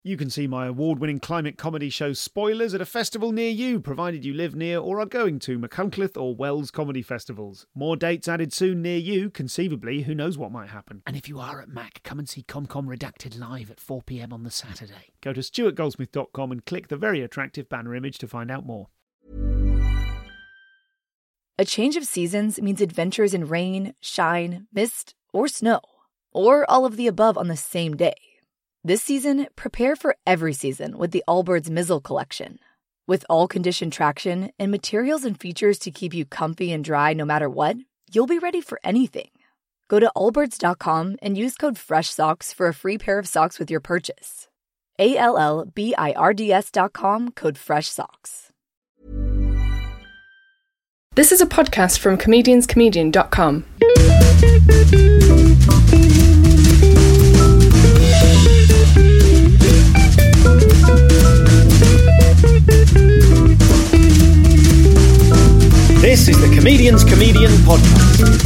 You can see my award-winning climate comedy show Spoilers at a festival near you, provided you live near or are going to Machynlleth or Wells comedy festivals. More dates added soon near you, conceivably, who knows what might happen. And if you are at Mac, come and see ComCom Redacted live at 4 p.m. on the Saturday. Go to stuartgoldsmith.com and click the very attractive banner image to find out more. A change of seasons means adventures in rain, shine, mist, or snow, or all of the above on the same day. This season, prepare for every season with the Allbirds Mizzle collection. With all-condition traction and materials and features to keep you comfy and dry no matter what, you'll be ready for anything. Go to allbirds.com and use code FRESHSOCKS for a free pair of socks with your purchase. ALLBIRDS.com, code FRESHSOCKS. This is a podcast from comedianscomedian.com. This is the Comedian's Comedian podcast.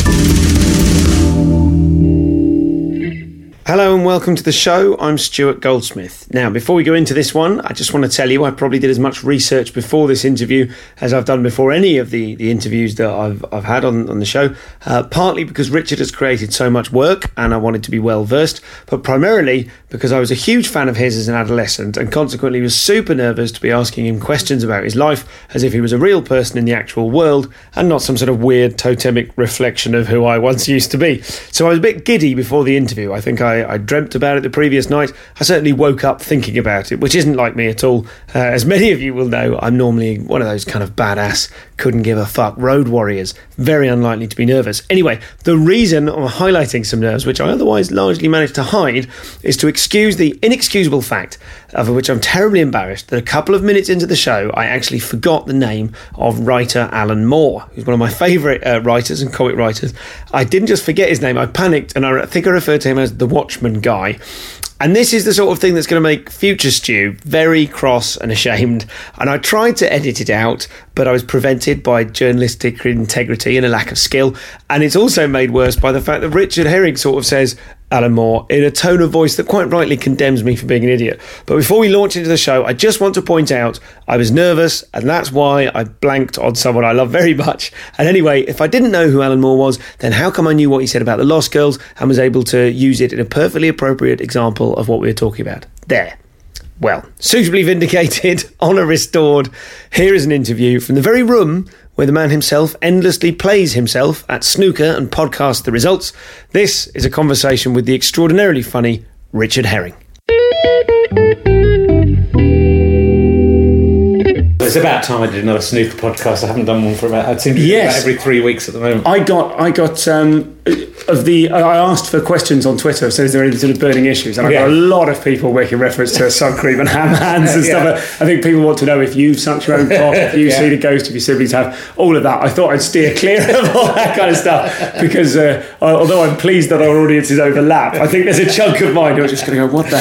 Hello and welcome to the show. I'm Stuart Goldsmith. Now, before we go into this one, I just want to tell you I probably did as much research before this interview as I've done before any of the interviews that I've had on the show, partly because Richard has created so much work and I wanted to be well versed, but primarily because I was a huge fan of his as an adolescent and consequently was super nervous to be asking him questions about his life as if he was a real person in the actual world and not some sort of weird totemic reflection of who I once used to be. So I was a bit giddy before the interview. I think I dreamt about it the previous night. I certainly woke up thinking about it, which isn't like me at all. As many of you will know, I'm normally one of those kind of badass, couldn't give a fuck road warriors. Very unlikely to be nervous. Anyway, the reason I'm highlighting some nerves, which I otherwise largely managed to hide, is to excuse the inexcusable fact, of which I'm terribly embarrassed, that a couple of minutes into the show, I actually forgot the name of writer Alan Moore, who's one of my favourite writers and comic writers. I didn't just forget his name, I panicked, and I think I referred to him as the Watchman guy. And this is the sort of thing that's going to make future Stu very cross and ashamed. And I tried to edit it out, but I was prevented by journalistic integrity and a lack of skill. And it's also made worse by the fact that Richard Herring sort of says Alan Moore in a tone of voice that quite rightly condemns me for being an idiot. But before we launch into the show, I just want to point out I was nervous, and that's why I blanked on someone I love very much. And anyway, if I didn't know who Alan Moore was, then how come I knew what he said about the Lost Girls and was able to use it in a perfectly appropriate example of what we were talking about? There. Well, suitably vindicated, honour restored. Here is an interview from the very room where the man himself endlessly plays himself at snooker and podcasts the results. This is a conversation with the extraordinarily funny Richard Herring. It's about time I did another snooker podcast. I haven't done one for about, I seem to do about every 3 weeks at the moment. I asked for questions on Twitter, so is there any sort of burning issues? And I got a lot of people making reference to sun cream and ham hands and stuff. I think people want to know if you've sunk your own cock, if you've seen a ghost, if your siblings have, all of that. I thought I'd steer clear of all that kind of stuff because although I'm pleased that our audiences overlap, I think there's a chunk of mine who are just going to go, what the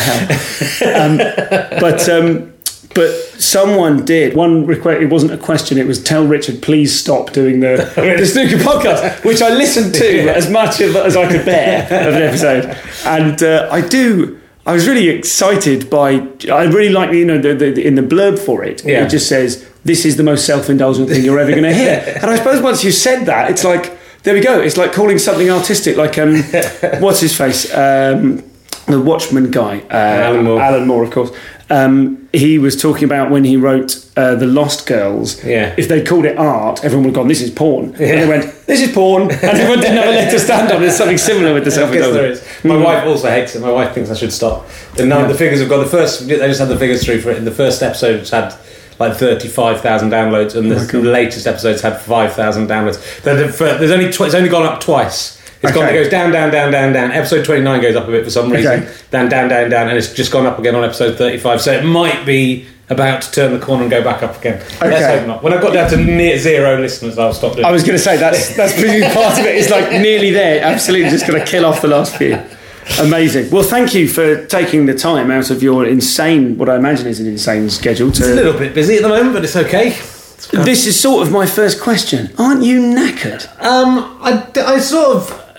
hell? But someone did one request. It wasn't a question. It was tell Richard please stop doing the snooker podcast, which I listened to as much as I could bear of an episode. And I was really excited by. I really like the in the blurb for it. It just says this is the most self-indulgent thing you're ever going to hear. And I suppose once you said that, it's like there we go. It's like calling something artistic, like what's his face, the Watchman guy, Alan Moore, of course. He was talking about when he wrote The Lost Girls. Yeah. If they called it art, everyone would have gone, this is porn. Yeah. And they went, this is porn. And everyone didn't have a leg to stand on. There's something similar with the self-indulgence. My wife also hates it. My wife thinks I should stop. The figures have got they just had the figures through for it. In the first episode, it's had like 35,000 downloads, and the latest episodes had 5,000 downloads. It's only gone up twice. It goes down. Episode 29 goes up a bit for some reason. Down, and it's just gone up again on episode 35. So it might be about to turn the corner and go back up again. Let's hope not. When I got down to near 0 listeners, I'll stop doing it. I was going to say, that's pretty part of it. It's like nearly there. Absolutely just going to kill off the last few. Amazing. Well, thank you for taking the time out of your insane, what I imagine is an insane schedule. It's a little bit busy at the moment, but it's okay. This is sort of my first question. Aren't you knackered? I sort of...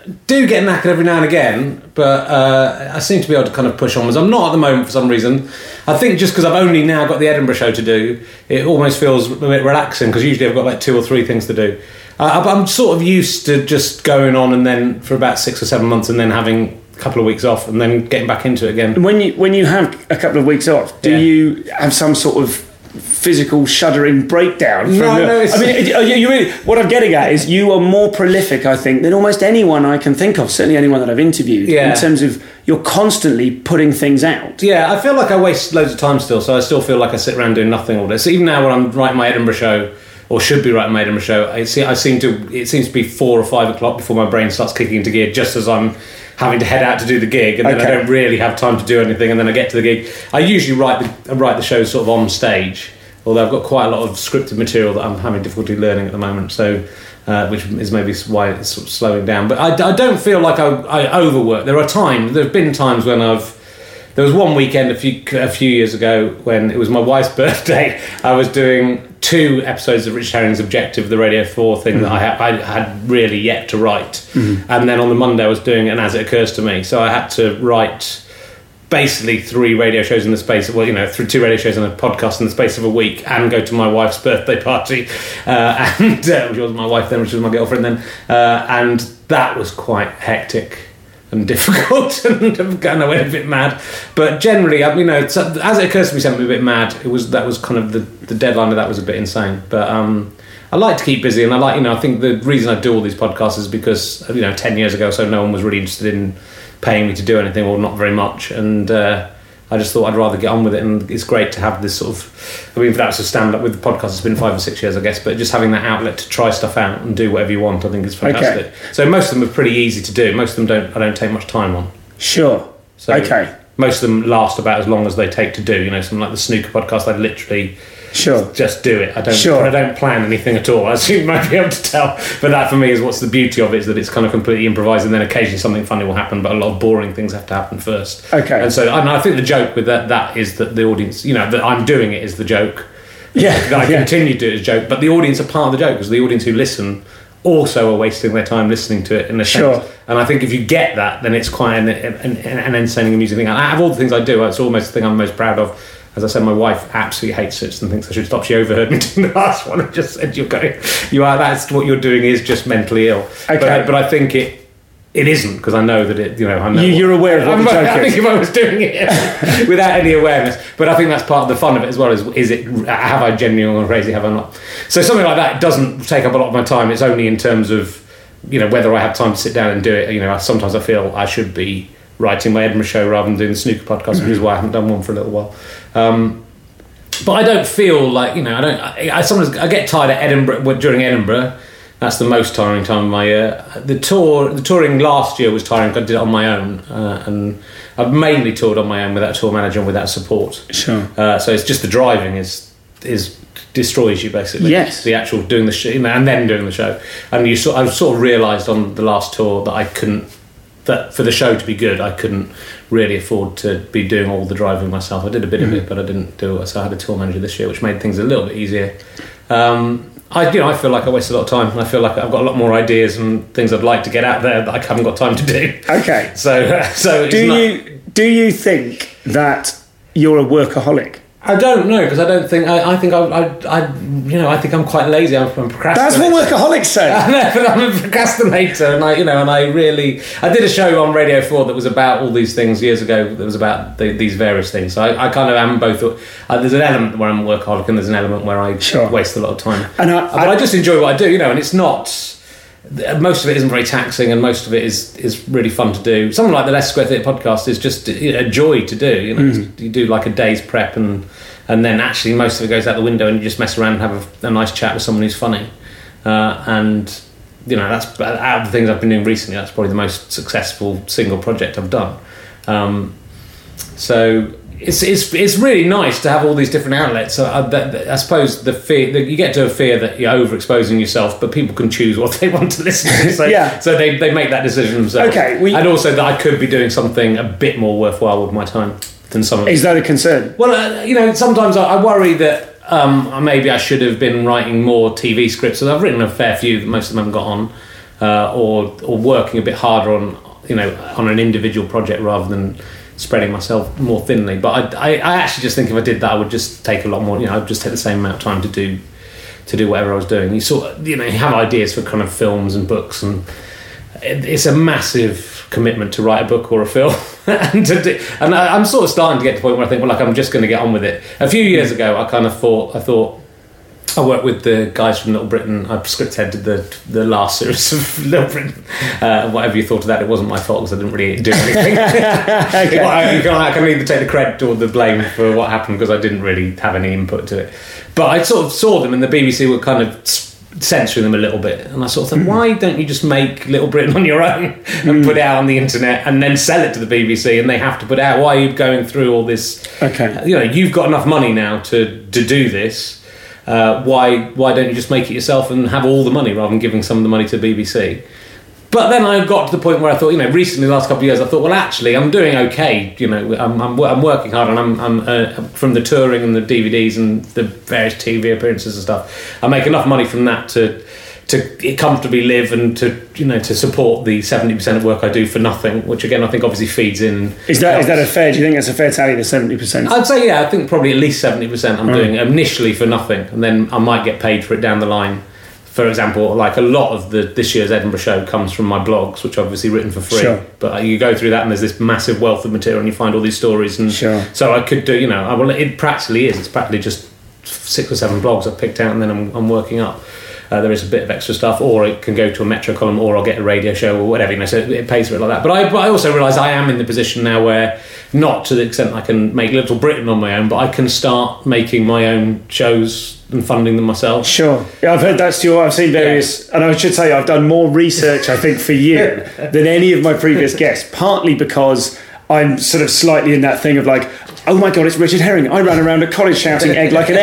do get knackered every now and again, but I seem to be able to kind of push onwards. I'm not at the moment for some reason. I think just because I've only now got the Edinburgh show to do, it almost feels a bit relaxing, because usually I've got like 2 or 3 things to do. I'm sort of used to just going on and then for about 6 or 7 months and then having a couple of weeks off and then getting back into it again. When you have a couple of weeks off, do you have some sort of physical shuddering breakdown? I mean, you really, what I'm getting at is you are more prolific, I think, than almost anyone I can think of, certainly anyone that I've interviewed, in terms of you're constantly putting things out. Yeah, I feel like I waste loads of time still, so I still feel like I sit around doing nothing all day. So even now when I'm writing my Edinburgh show, or should be writing my Edinburgh show, it seems to be 4 or 5 o'clock before my brain starts kicking into gear, just as I'm having to head out to do the gig, and then I don't really have time to do anything, and then I get to the gig. I usually write the show sort of on stage, although I've got quite a lot of scripted material that I'm having difficulty learning at the moment, so which is maybe why it's sort of slowing down. But I don't feel like I overwork. There have been times when there was one weekend a few years ago when it was my wife's birthday. I was doing 2 episodes of Richard Herring's Objective, the Radio 4 thing that I had really yet to write. And then on the Monday I was doing an As It Occurs to Me. So I had to write basically 3 radio shows in the space of, 2 radio shows and a podcast in the space of a week, and go to my wife's birthday party, which was my wife then, which was my girlfriend then, and that was quite hectic and difficult, and I went a bit mad. But generally, As It Occurs to Me sent me a bit mad. That was kind of the deadline of that was a bit insane. But I like to keep busy, and I think the reason I do all these podcasts is because 10 years ago or so, no one was really interested in paying me to do anything, or not very much, and I just thought I'd rather get on with it. And it's great to have this sort of, if that's a stand-up with the podcast, it's been 5 or 6 years, I guess, but just having that outlet to try stuff out and do whatever you want, I think is fantastic. Okay. So most of them are pretty easy to do. Most of them I don't take much time on. Sure. So most of them last about as long as they take to do. Something like the Snooker podcast, I literally just do it. I don't plan anything at all, as you might be able to tell. But that for me is what's the beauty of it, is that it's kind of completely improvised, and then occasionally something funny will happen, but a lot of boring things have to happen first. Okay. And so I think the joke with that is that the audience, that I'm doing it is the joke. Yeah. That I continue to do it as a joke, but the audience are part of the joke, because the audience who listen also are wasting their time listening to it in a sense. And I think if you get that, then it's quite an entertaining, amusing thing. Out of all the things I do, it's almost the thing I'm most proud of. As I said, my wife absolutely hates it and thinks I should stop. She overheard me doing the last one and just said, that's what you're doing is just mentally ill. Okay. But I think it isn't, because I know that you're aware of what the joke is. I think if I was doing it without any awareness. But I think that's part of the fun of it as well, have I genuinely gone crazy, have I not? So something like that doesn't take up a lot of my time. It's only in terms of, whether I have time to sit down and do it. Sometimes I feel I should be writing my Edinburgh show rather than doing the Snooker podcast, which is why I haven't done one for a little while. But I don't feel like, I get tired at Edinburgh, during Edinburgh. That's the most tiring time of my year. The touring last year was tiring. I did it on my own, and I've mainly toured on my own without a tour manager and without support. Sure. So it's just the driving is destroys you, basically. Yes. The actual doing the show, and then doing the show. And I sort of realised on the last tour that for the show to be good, I couldn't really afford to be doing all the driving myself. I did a bit of it, but I didn't do it. So I had a tour manager this year, which made things a little bit easier. I feel like I waste a lot of time, and I feel like I've got a lot more ideas and things I'd like to get out there that I haven't got time to do. Okay. So do you think that you're a workaholic? I don't know, because I don't think I think I think I'm quite lazy. I'm a procrastinator. That's what workaholics say. I know, but I'm a procrastinator, and I did a show on Radio 4 that was about all these things years ago. That was about these various things. So I kind of am both. There's an element where I'm a workaholic, and there's an element where I waste a lot of time. But I just enjoy what I do, and it's not. Most of it isn't very taxing, and most of it is really fun to do. Something like the Less Square Theatre podcast is just a joy to do. You do like a day's prep, and then actually most of it goes out the window, and you just mess around and have a nice chat with someone who's funny. And that's out of the things I've been doing recently. That's probably the most successful single project I've done. So it's really nice to have all these different outlets. So I suppose the fear you get to a fear that you're overexposing yourself, but people can choose what they want to listen to. So, so they make that decision themselves. Okay, and also that I could be doing something a bit more worthwhile with my time than some of them. Is that a concern? Well, sometimes I worry that maybe I should have been writing more TV scripts. So I've written a fair few that most of them haven't got on. or working a bit harder on an individual project rather than spreading myself more thinly. But I actually just think if I did that, I would just take a lot more. I'd just take the same amount of time to do whatever I was doing. You have ideas for kind of films and books, and it's a massive commitment to write a book or a film. and I'm sort of starting to get to the point where I think, I'm just going to get on with it. A few years ago, I thought I worked with the guys from Little Britain. I script headed the last series of Little Britain. Whatever you thought of that, it wasn't my fault because I didn't really do anything. Okay. I can either take the credit or the blame for what happened because I didn't really have any input to it. But I sort of saw them, and the BBC were kind of censoring them a little bit, and I sort of thought, why don't you just make Little Britain on your own and put it out on the internet and then sell it to the BBC, and they have to put it out? Why are you going through all this? Okay, you've got enough money now to do this. Why don't you just make it yourself and have all the money rather than giving some of the money to the BBC? But then I got to the point where I thought, recently, the last couple of years, I thought, well, actually, I'm doing okay. I'm working hard, and I'm from the touring and the DVDs and the various TV appearances and stuff. I make enough money from that to comfortably live and to support the 70% of work I do for nothing, which again I think obviously feeds in. Is that a fair? Do you think that's a fair tally? The 70%? I'd say I think probably at least 70% I'm doing initially for nothing, and then I might get paid for it down the line. For example, like a lot of this year's Edinburgh show comes from my blogs, which are obviously written for free. Sure. But you go through that and there's this massive wealth of material and you find all these stories. And so I could do, it practically is. It's practically just 6 or 7 blogs I've picked out and then I'm working up. There is a bit of extra stuff, or it can go to a Metro column, or I'll get a radio show or whatever, so it pays for it like that. But I also realise I am in the position now where, not to the extent I can make Little Britain on my own, but I can start making my own shows and funding them myself. Sure. Yeah, I've heard that, Stuart. I've seen various, and I should say I've done more research, I think, for you than any of my previous guests, partly because I'm sort of slightly in that thing of like, oh my God, it's Richard Herring. I ran around at college shouting egg like an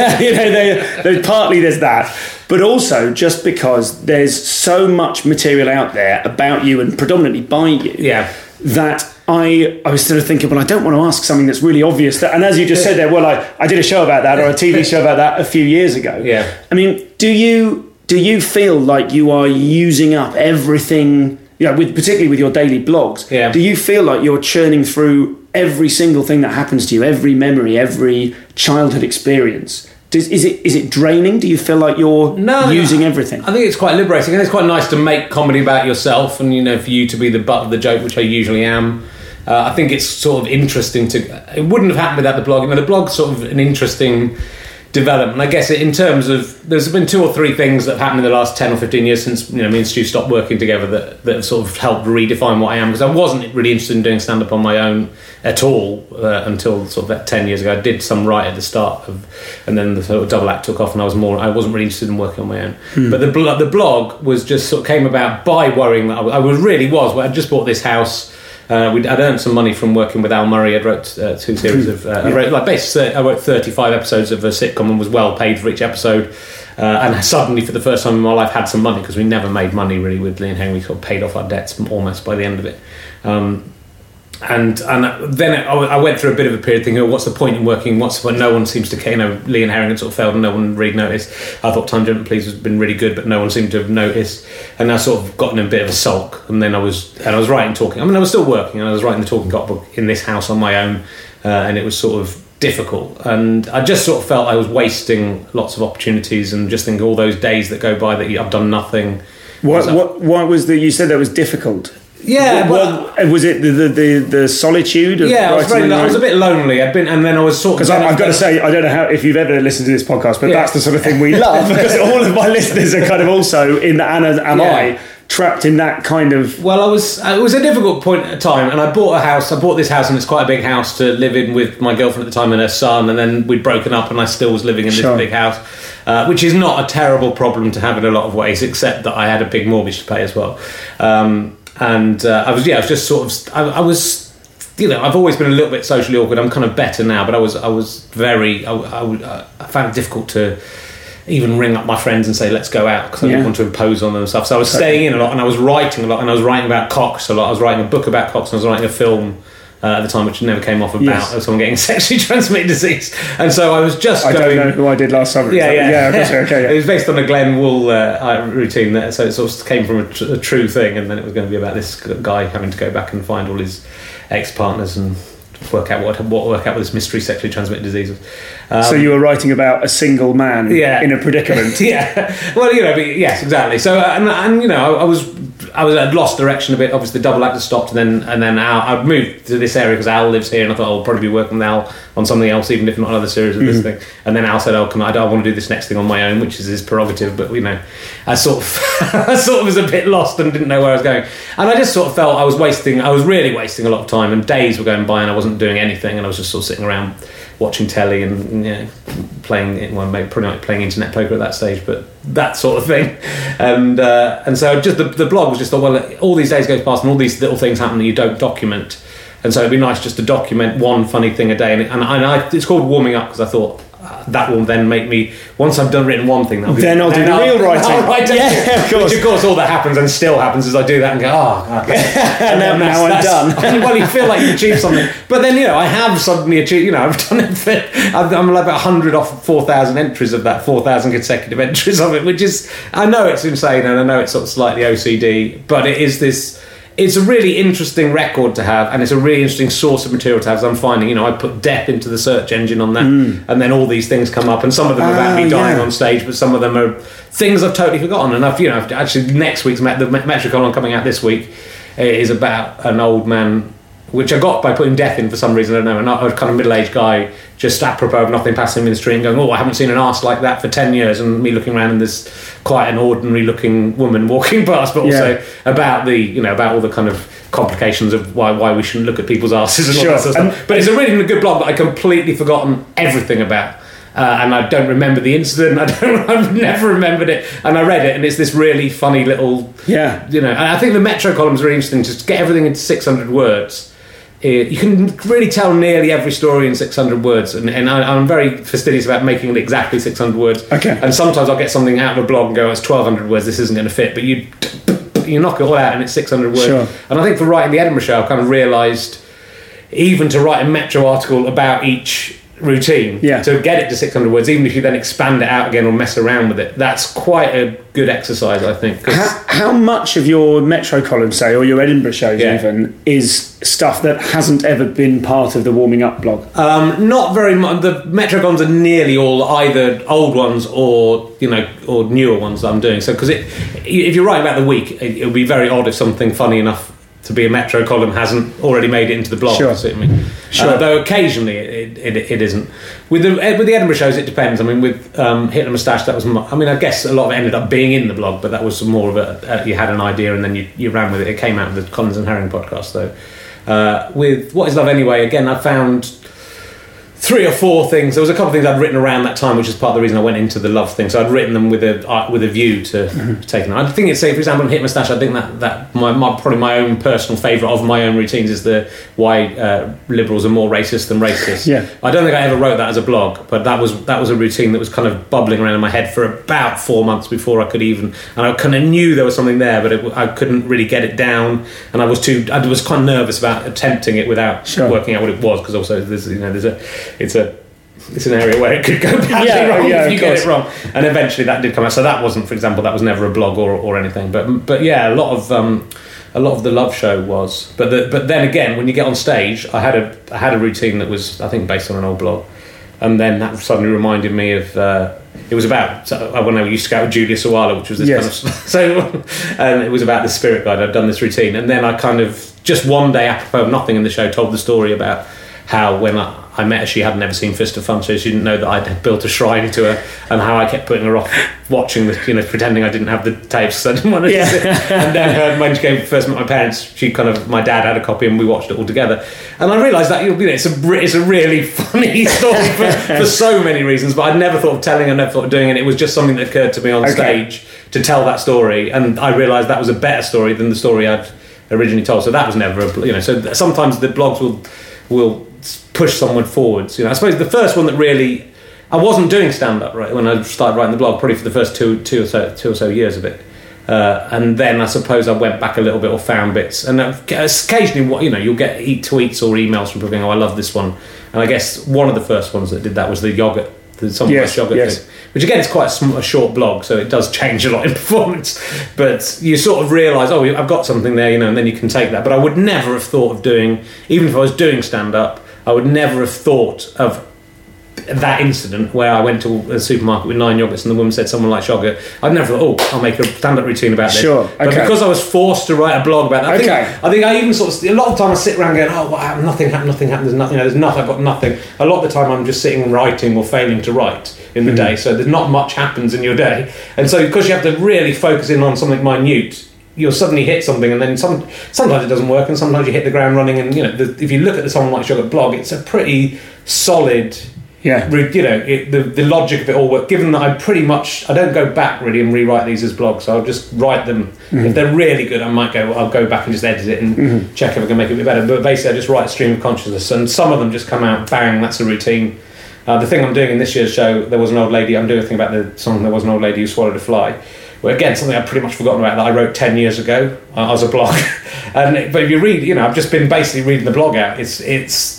egg. Partly there's that. But also just because there's so much material out there about you and predominantly by you that I was sort of thinking, well, I don't want to ask something that's really obvious. And as you just said there, well, I did a show about that or a TV show about that a few years ago. Yeah. I mean, do you feel like you are using up everything, particularly with your daily blogs? Yeah. Do you feel like you're churning through every single thing that happens to you, every memory, every childhood experience? Is it draining? Do you feel like you're using everything? I think it's quite liberating, and it's quite nice to make comedy about yourself and, for you to be the butt of the joke, which I usually am. I think it's sort of interesting it wouldn't have happened without the blog. The blog's sort of an interesting development. I guess in terms of, there's been 2 or 3 things that have happened in the last 10 or 15 years since me and Stu stopped working together that have sort of helped redefine what I am, because I wasn't really interested in doing stand-up on my own at all until sort of about 10 years ago. I did some right at the start and then the sort of double act took off, and I wasn't really interested in working on my own. But the blog was just sort of came about by worrying that I just bought this house. I'd earned some money from working with Al Murray. I'd wrote 2 series of I wrote 35 episodes of a sitcom and was well paid for each episode, and suddenly for the first time in my life had some money, because we never made money really with Lee and Henry. We sort of paid off our debts almost by the end of it. And then I went through a bit of a period thinking, what's the point in working? No one seems to care. Lee and Herring had sort of failed and no one really noticed. I thought Time Gentlemen Please has been really good, but no one seemed to have noticed. And I sort of gotten in a bit of a sulk. And then I was writing talking. I was still working, and I was writing the Talking Cock book in this house on my own, and it was sort of difficult. And I just sort of felt I was wasting lots of opportunities, and just think all those days that go by that I've done nothing. What was you said that was difficult? Yeah, was it the solitude? I was a bit lonely. And then I was sort of, because I've got to say, I don't know if you've ever listened to this podcast, but that's the sort of thing we love, because all of my listeners are kind of also in the I trapped in that kind of. Well, it was a difficult point at time, and I bought this house, and it's quite a big house to live in with my girlfriend at the time and her son, and then we'd broken up, and I still was living in this big house, which is not a terrible problem to have in a lot of ways, except that I had a big mortgage to pay as well. I was just sort of, I was, I've always been a little bit socially awkward. I'm kind of better now, but I found it difficult to even ring up my friends and say, let's go out, because I didn't want to impose on them and stuff. So I was staying in a lot, and I was writing a lot, and I was writing about cocks a lot. I was writing a book about cocks, and I was writing a film at the time, which never came off, about Yes. someone getting sexually transmitted disease. And so I was just I don't know who I did last summer. Yeah. Okay. It was based on a Glenn Wool routine, so it sort of came from a true thing, and then it was going to be about this guy having to go back and find all his ex-partners and work out what this mystery sexually transmitted disease was. So you were writing about a single man in a predicament. Yeah. Well, yes, exactly. So and I'd lost direction a bit. Obviously, the double act had stopped, and then I'd moved to this area because Al lives here, and I thought I'll probably be working with Al on something else, even if not another series of this thing. And then Al said, "Oh, I want to do this next thing on my own," which is his prerogative. But I sort of was a bit lost and didn't know where I was going, and I just sort of felt I was really wasting a lot of time, and days were going by, and I wasn't doing anything, and I was just sort of sitting around watching telly and playing internet poker at that stage, but that sort of thing. And so just the blog was just thought, well, all these days go past and all these little things happen that you don't document, and so it'd be nice just to document one funny thing a day. And it's called Warming Up because I thought that will then make me, once I've wrone one thing, then I'll do the real writing. I'll write yeah, of course. Which of course all that happens and still happens is I do that and go, oh God, and now I'm done. Well, you feel like you've achieved something, but then I have suddenly achieved. I've done it. I'm like about 100 off 4,000 entries of that, 4,000 consecutive entries of it, which is, I know it's insane and I know it's sort of slightly OCD, but it is this. It's a really interesting record to have, and it's a really interesting source of material to have. As I'm finding, I put death into the search engine on that, and then all these things come up, and some of them are about me dying on stage, but some of them are things I've totally forgotten. And I've actually next week's the Metro column coming out this week is about an old man, which I got by putting death in for some reason. I don't know, a kind of middle-aged guy, just apropos of nothing, passing him in the street and going, oh, I haven't seen an arse like that for 10 years, and me looking around and there's quite an ordinary looking woman walking past, but also about about all the kind of complications of why we shouldn't look at people's arses and all that sort of stuff. But it's a really good blog that I completely forgotten everything about. And I don't remember the incident. I've never remembered it. And I read it, and it's this really funny little, And I think the Metro column is really interesting. Just to get everything into 600 words. You can really tell nearly every story in 600 words, and I'm very fastidious about making it exactly 600 words. Okay. And sometimes I'll get something out of a blog and go, it's 1,200 words. This isn't going to fit. But you knock it all out, and it's 600 words. Sure. And I think for writing the Edinburgh Show, I kind of realised, even to write a Metro article about each routine, to get it to 600 words, even if you then expand it out again or mess around with it, that's quite a good exercise, I think. How much of your Metro column, say, or your Edinburgh shows even, is stuff that hasn't ever been part of the Warming Up blog? Not very much. The Metro columns are nearly all either old ones or newer ones that I'm doing. So because if you're writing about the week, it would be very odd if something funny enough to be a Metro column hasn't already made it into the blog. Sure. Though occasionally it isn't. With the Edinburgh shows, it depends. I mean, with Hitler Moustache, that was. I guess a lot of it ended up being in the blog, but that was more of you had an idea and then you ran with it. It came out of the Collins and Herring podcast, though. With What Is Love Anyway? Again, I found 3 or 4 things. There was a couple of things I'd written around that time, which is part of the reason I went into the love thing. So I'd written them with a view to taking them. I think it's, say, for example, in Hit Moustache, I think that probably my own personal favourite of my own routines is the why liberals are more racist than racist. Yeah. I don't think I ever wrote that as a blog, but that was a routine that was kind of bubbling around in my head for about 4 months before I could even, and I kind of knew there was something there, but I couldn't really get it down, and I was quite nervous about attempting it without working out what it was, because also it's an area where it could go badly wrong if you get it wrong, and eventually that did come out. So that wasn't, for example, that was never a blog or anything. But yeah, a lot of the Love Show was. But then again, when you get on stage, I had a routine that was, I think, based on an old blog, and then that suddenly reminded me of. It was about when I used to go out with Julia Sawalha, which was this kind of and it was about the spirit guide. I'd done this routine, and then I kind of just one day, apropos of nothing in the show, told the story about how when I met her, she hadn't ever seen Fist of Fun, so she didn't know that I'd built a shrine to her, and how I kept putting her off watching pretending I didn't have the tapes, so I didn't want to see it. And then when she first met my parents, my dad had a copy and we watched it all together. And I realised that it's a really funny story for so many reasons, but I'd never thought of telling her, never thought of doing it. It was just something that occurred to me on stage to tell that story, and I realised that was a better story than the story I'd originally told. So that was never so sometimes the blogs will push someone forwards. I suppose the first one that really, I wasn't doing stand-up right when I started writing the blog, probably for the first two or so years of it. And then I suppose I went back a little bit or found bits. And occasionally, you'll get tweets or emails from people going, "Oh, I love this one." And I guess one of the first ones that did that was the yogurt. The yogurt thing, which again is quite a short blog, so it does change a lot in performance. But you sort of realise, oh, I've got something there, and then you can take that. But I would never have thought of doing, even if I was doing stand-up, I would never have thought of that incident where I went to a supermarket with 9 yogurts and the woman said someone likes yogurt. I'd never thought, I'll make a stand-up routine about this. Sure, okay. But because I was forced to write a blog about that, I think I even sort of, a lot of the time I sit around going, what happened? Nothing happened, there's nothing, I've got nothing. A lot of the time I'm just sitting and writing or failing to write in the day, so there's not much happens in your day. And so because you have to really focus in on something minute, you'll suddenly hit something, and then sometimes it doesn't work, and sometimes you hit the ground running. And if you look at the Someone Likes Yogurt blog, it's a pretty solid. Yeah, the logic of it all works. Given that I don't go back really and rewrite these as blogs, so I'll just write them. If they're really good, I'll go back and just edit it and check if I can make it a bit better. But basically, I just write a stream of consciousness, and some of them just come out bang. That's a routine. The thing I'm doing in this year's show, There Was an Old Lady. I'm doing a thing about the song There Was an Old Lady Who Swallowed a Fly. Well, again, something I've pretty much forgotten about that I wrote 10 years ago as a blog. But if you read, I've just been basically reading the blog out. It's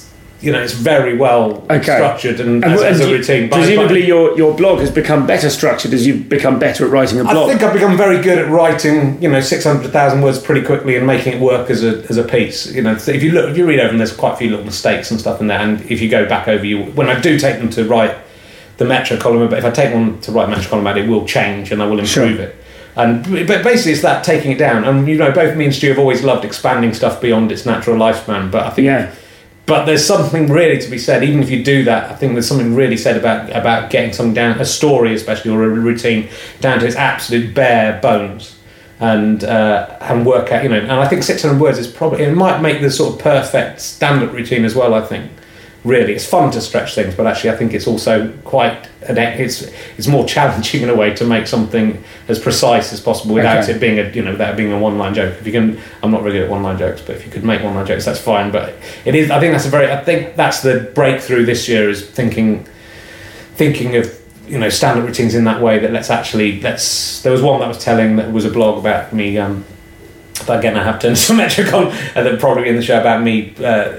very well structured and as a routine. Presumably your blog has become better structured as you've become better at writing a blog. I think I've become very good at writing, 600,000 words pretty quickly and making it work as a piece. So if you read over them, there's quite a few little mistakes and stuff in there. And if you go back over, when I do take them to write the Metro column, but if I take one to write Metro column about it, will change and I will improve it. But basically, it's that taking it down. And both me and Stu have always loved expanding stuff beyond its natural lifespan. But I think. But there's something really to be said, even if you do that, I think there's something really said about getting something down, a story especially, or a routine, down to its absolute bare bones, and work out, and I think 600 words is it might make the sort of perfect stand-up routine as well, I think. Really, it's fun to stretch things, but actually I think it's also it's more challenging in a way to make something as precise as possible without it being without it being a one-line joke. If you can, I'm not really good at one-line jokes, but if you could make one-line jokes, that's fine. But it is. I think that's the breakthrough this year, is thinking of stand-up routines in that way. That there was one that was telling, that was a blog about me. But again, I have turned to Metricon, and then probably in the show about me.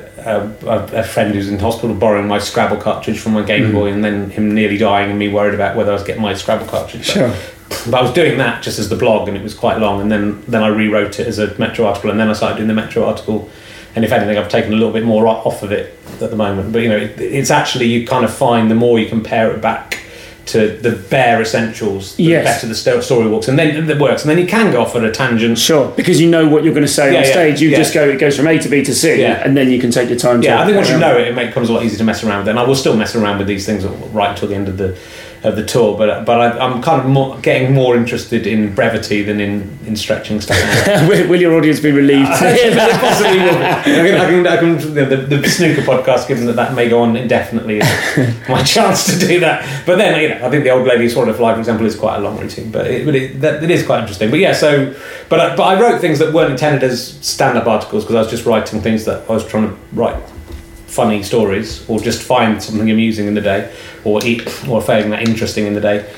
A friend who's in hospital borrowing my Scrabble cartridge from my Game Boy, and then him nearly dying and me worried about whether I was getting my Scrabble cartridge. But I was doing that just as the blog, and it was quite long, and then I rewrote it as a Metro article, and then I started doing the Metro article, and if anything I've taken a little bit more off of it at the moment. But it's actually, you kind of find the more you compare it back to the bare essentials, the better the story walks, and then it works, and then you can go off on a tangent. Sure, because you know what you're going to say on stage. Just go. It goes from A to B to C, and then you can take your time. I think once you know it, becomes a lot easier to mess around with it. And I will still mess around with these things right until the end of the tour. But I'm kind of getting more interested in brevity than in stretching stuff. Will your audience be relieved? Possibly will. I can the snooker podcast, given that may go on indefinitely, is my chance to do that. But then I think the Old Lady Who Swallowed a Fly, for example, is quite a long routine, but it is quite interesting. But but I wrote things that weren't intended as stand-up articles, because I was just writing things that I was trying to write funny stories, or just find something amusing in the day, or failing that interesting in the day,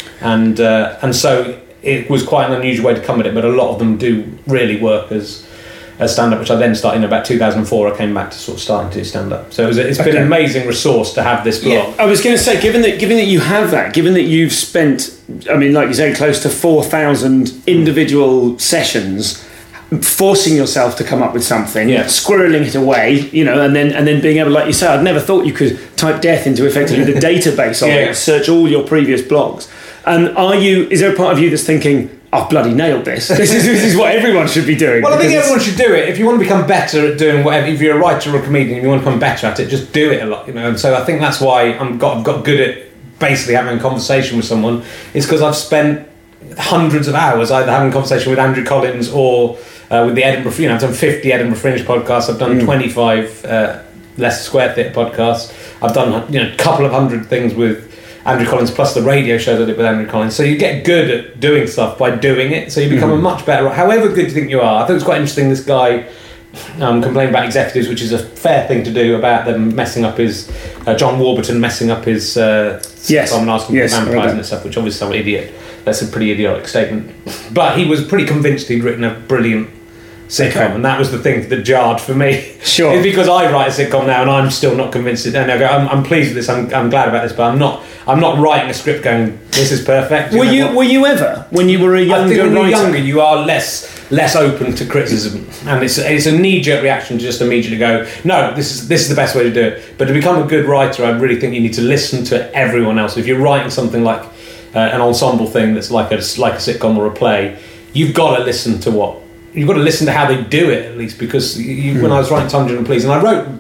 and so it was quite an unusual way to come at it. But a lot of them do really work as stand-up, which I then started in about 2004. I came back to sort of starting to do stand-up. So it's been an amazing resource to have this blog. I was going to say, given that you have that, given that you've spent, like you say, close to 4,000 individual sessions, forcing yourself to come up with something, squirreling it away, and then being able, like you say, I'd never thought you could type death into effectively the database of it, search all your previous blogs. And is there a part of you that's thinking, I've bloody nailed this. This is what everyone should be doing. Well, I think everyone should do it. If you want to become better at doing whatever, if you're a writer or a comedian and you want to become better at it, just do it a lot, And so I think that's why I've got good at basically having a conversation with someone, is because I've spent hundreds of hours either having a conversation with Andrew Collins or with the Edinburgh Fringe. I've done 50 Edinburgh Fringe podcasts. I've done 25 Leicester Square Theatre podcasts. I've done a couple of hundred things with Andrew Collins, plus the radio shows I did with Andrew Collins. So you get good at doing stuff by doing it. So you become a much better, however good you think you are. I think it's quite interesting, this guy complaining about executives, which is a fair thing to do, about them messing up his John Warburton messing up his Simon asking for vampires and stuff, which obviously some idiot that's a pretty idiotic statement. But he was pretty convinced he'd written a brilliant sitcom, and that was the thing that jarred for me. Sure. It's because I write a sitcom now and I'm still not convinced. And I go, I'm pleased with this, I'm glad about this, but I'm not writing a script going, this is perfect. Were you ever, when you were a younger I think when writer? you're younger, you are less open to criticism, and it's a knee-jerk reaction to just immediately go, no, this is the best way to do it. But to become a good writer, I really think you need to listen to everyone else. If you're writing something like an ensemble thing that's like a sitcom or a play, you've got to listen to how they do it, at least, because when I was writing Tom, Joan and Please, and I wrote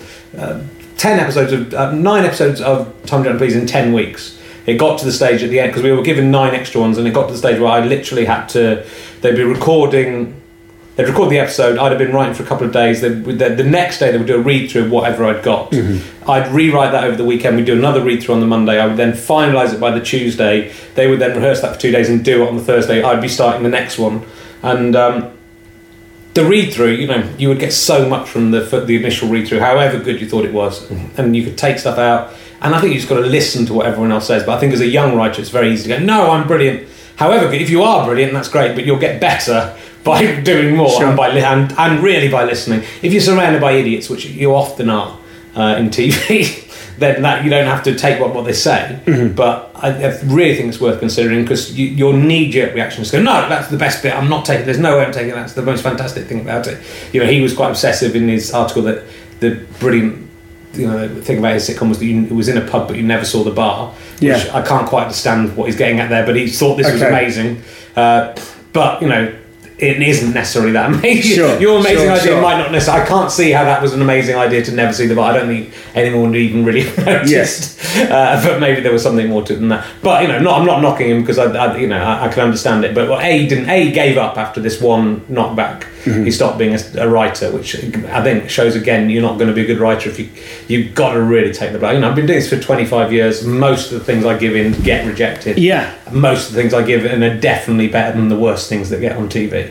9 episodes of Tom, Joan and Please in 10 weeks. It got to the stage at the end, because we were given 9 extra ones, and it got to the stage where I literally had to, they'd record the episode, I'd have been writing for a couple of days, the next day they would do a read-through of whatever I'd got. I'd rewrite that over the weekend, we'd do another read-through on the Monday, I would then finalise it by the Tuesday, they would then rehearse that for 2 days and do it on the Thursday, I'd be starting the next one. And the read-through, you would get so much from the initial read-through, however good you thought it was, and you could take stuff out, and I think you just got to listen to what everyone else says. But I think as a young writer, it's very easy to go, no, I'm brilliant. However good, if you are brilliant, that's great, but you'll get better by doing more. Sure. And really by listening. If you're surrounded by idiots, which you often are in TV, then that you don't have to take what they say. But I really think it's worth considering, because your knee-jerk reaction is to go, no, that's the best bit, I'm not taking it, there's no way I'm taking it, that's the most fantastic thing about it. He was quite obsessive in his article that the brilliant thing about his sitcom was that it was in a pub but you never saw the bar, which I can't quite understand what he's getting at there, but he thought this was amazing. But it isn't necessarily that amazing. Sure, your amazing idea might not necessarily. I can't see how that was an amazing idea to never see the bar. I don't think anyone would even really noticed. But maybe there was something more to it than that. But I'm not knocking him, because I can understand it. But he gave up after this one knockback. He stopped being a writer, which I think shows again you're not going to be a good writer if you've got to really take the blame. I've been doing this for 25 years. Most of the things I give in get rejected. Yeah. Most of the things I give in are definitely better than the worst things that get on TV.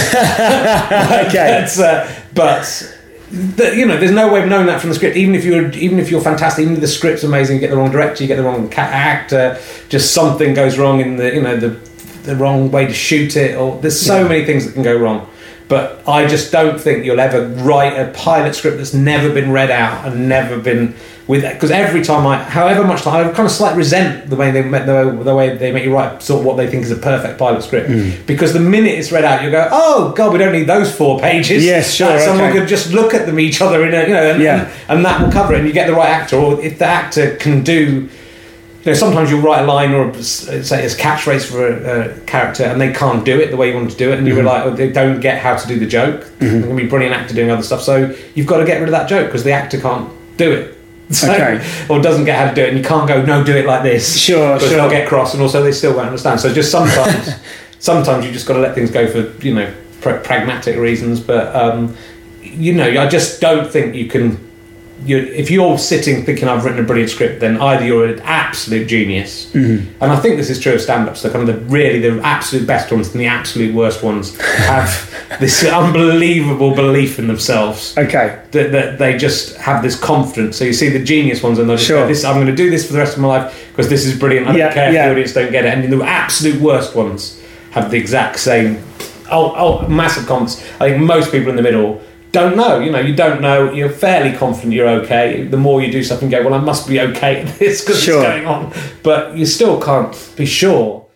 Okay. But there's no way of knowing that from the script. Even if you're fantastic, even if the script's amazing, you get the wrong director, you get the wrong actor, just something goes wrong in the wrong way to shoot it, or there's so many things that can go wrong. But I just don't think you'll ever write a pilot script that's never been read out and never been because every time however much time, I kind of slightly resent the way they make you write sort of what they think is a perfect pilot script, because the minute it's read out you go, oh god, we don't need those 4 pages. Yes, sure. Someone could just look at them each other in and that will cover it, and you get the right actor, or if the actor can do. Sometimes you'll write a line or say it's catchphrase for a character, and they can't do it the way you want to do it, and you rely, they don't get how to do the joke. They're going to be a brilliant actor doing other stuff, so you've got to get rid of that joke because the actor can't do it. Or doesn't get how to do it, and you can't go, no, do it like this. Sure. Because they'll get cross, and also they still won't understand. So just sometimes you just got to let things go for pragmatic reasons. But I just don't think you can. If you're sitting thinking I've written a brilliant script, then either you're an absolute genius, and I think this is true of stand-ups. So kind of the absolute best ones and the absolute worst ones have this unbelievable belief in themselves. Okay, that they just have this confidence. So you see the genius ones, and they'll just go, "I'm going to do this for the rest of my life because this is brilliant. I don't care if the audience don't get it." And the absolute worst ones have the exact same massive confidence. I think most people in the middle don't know, you don't know, you're fairly confident you're okay. The more you do something, go, well, I must be okay at this because it's going on, but you still can't be sure.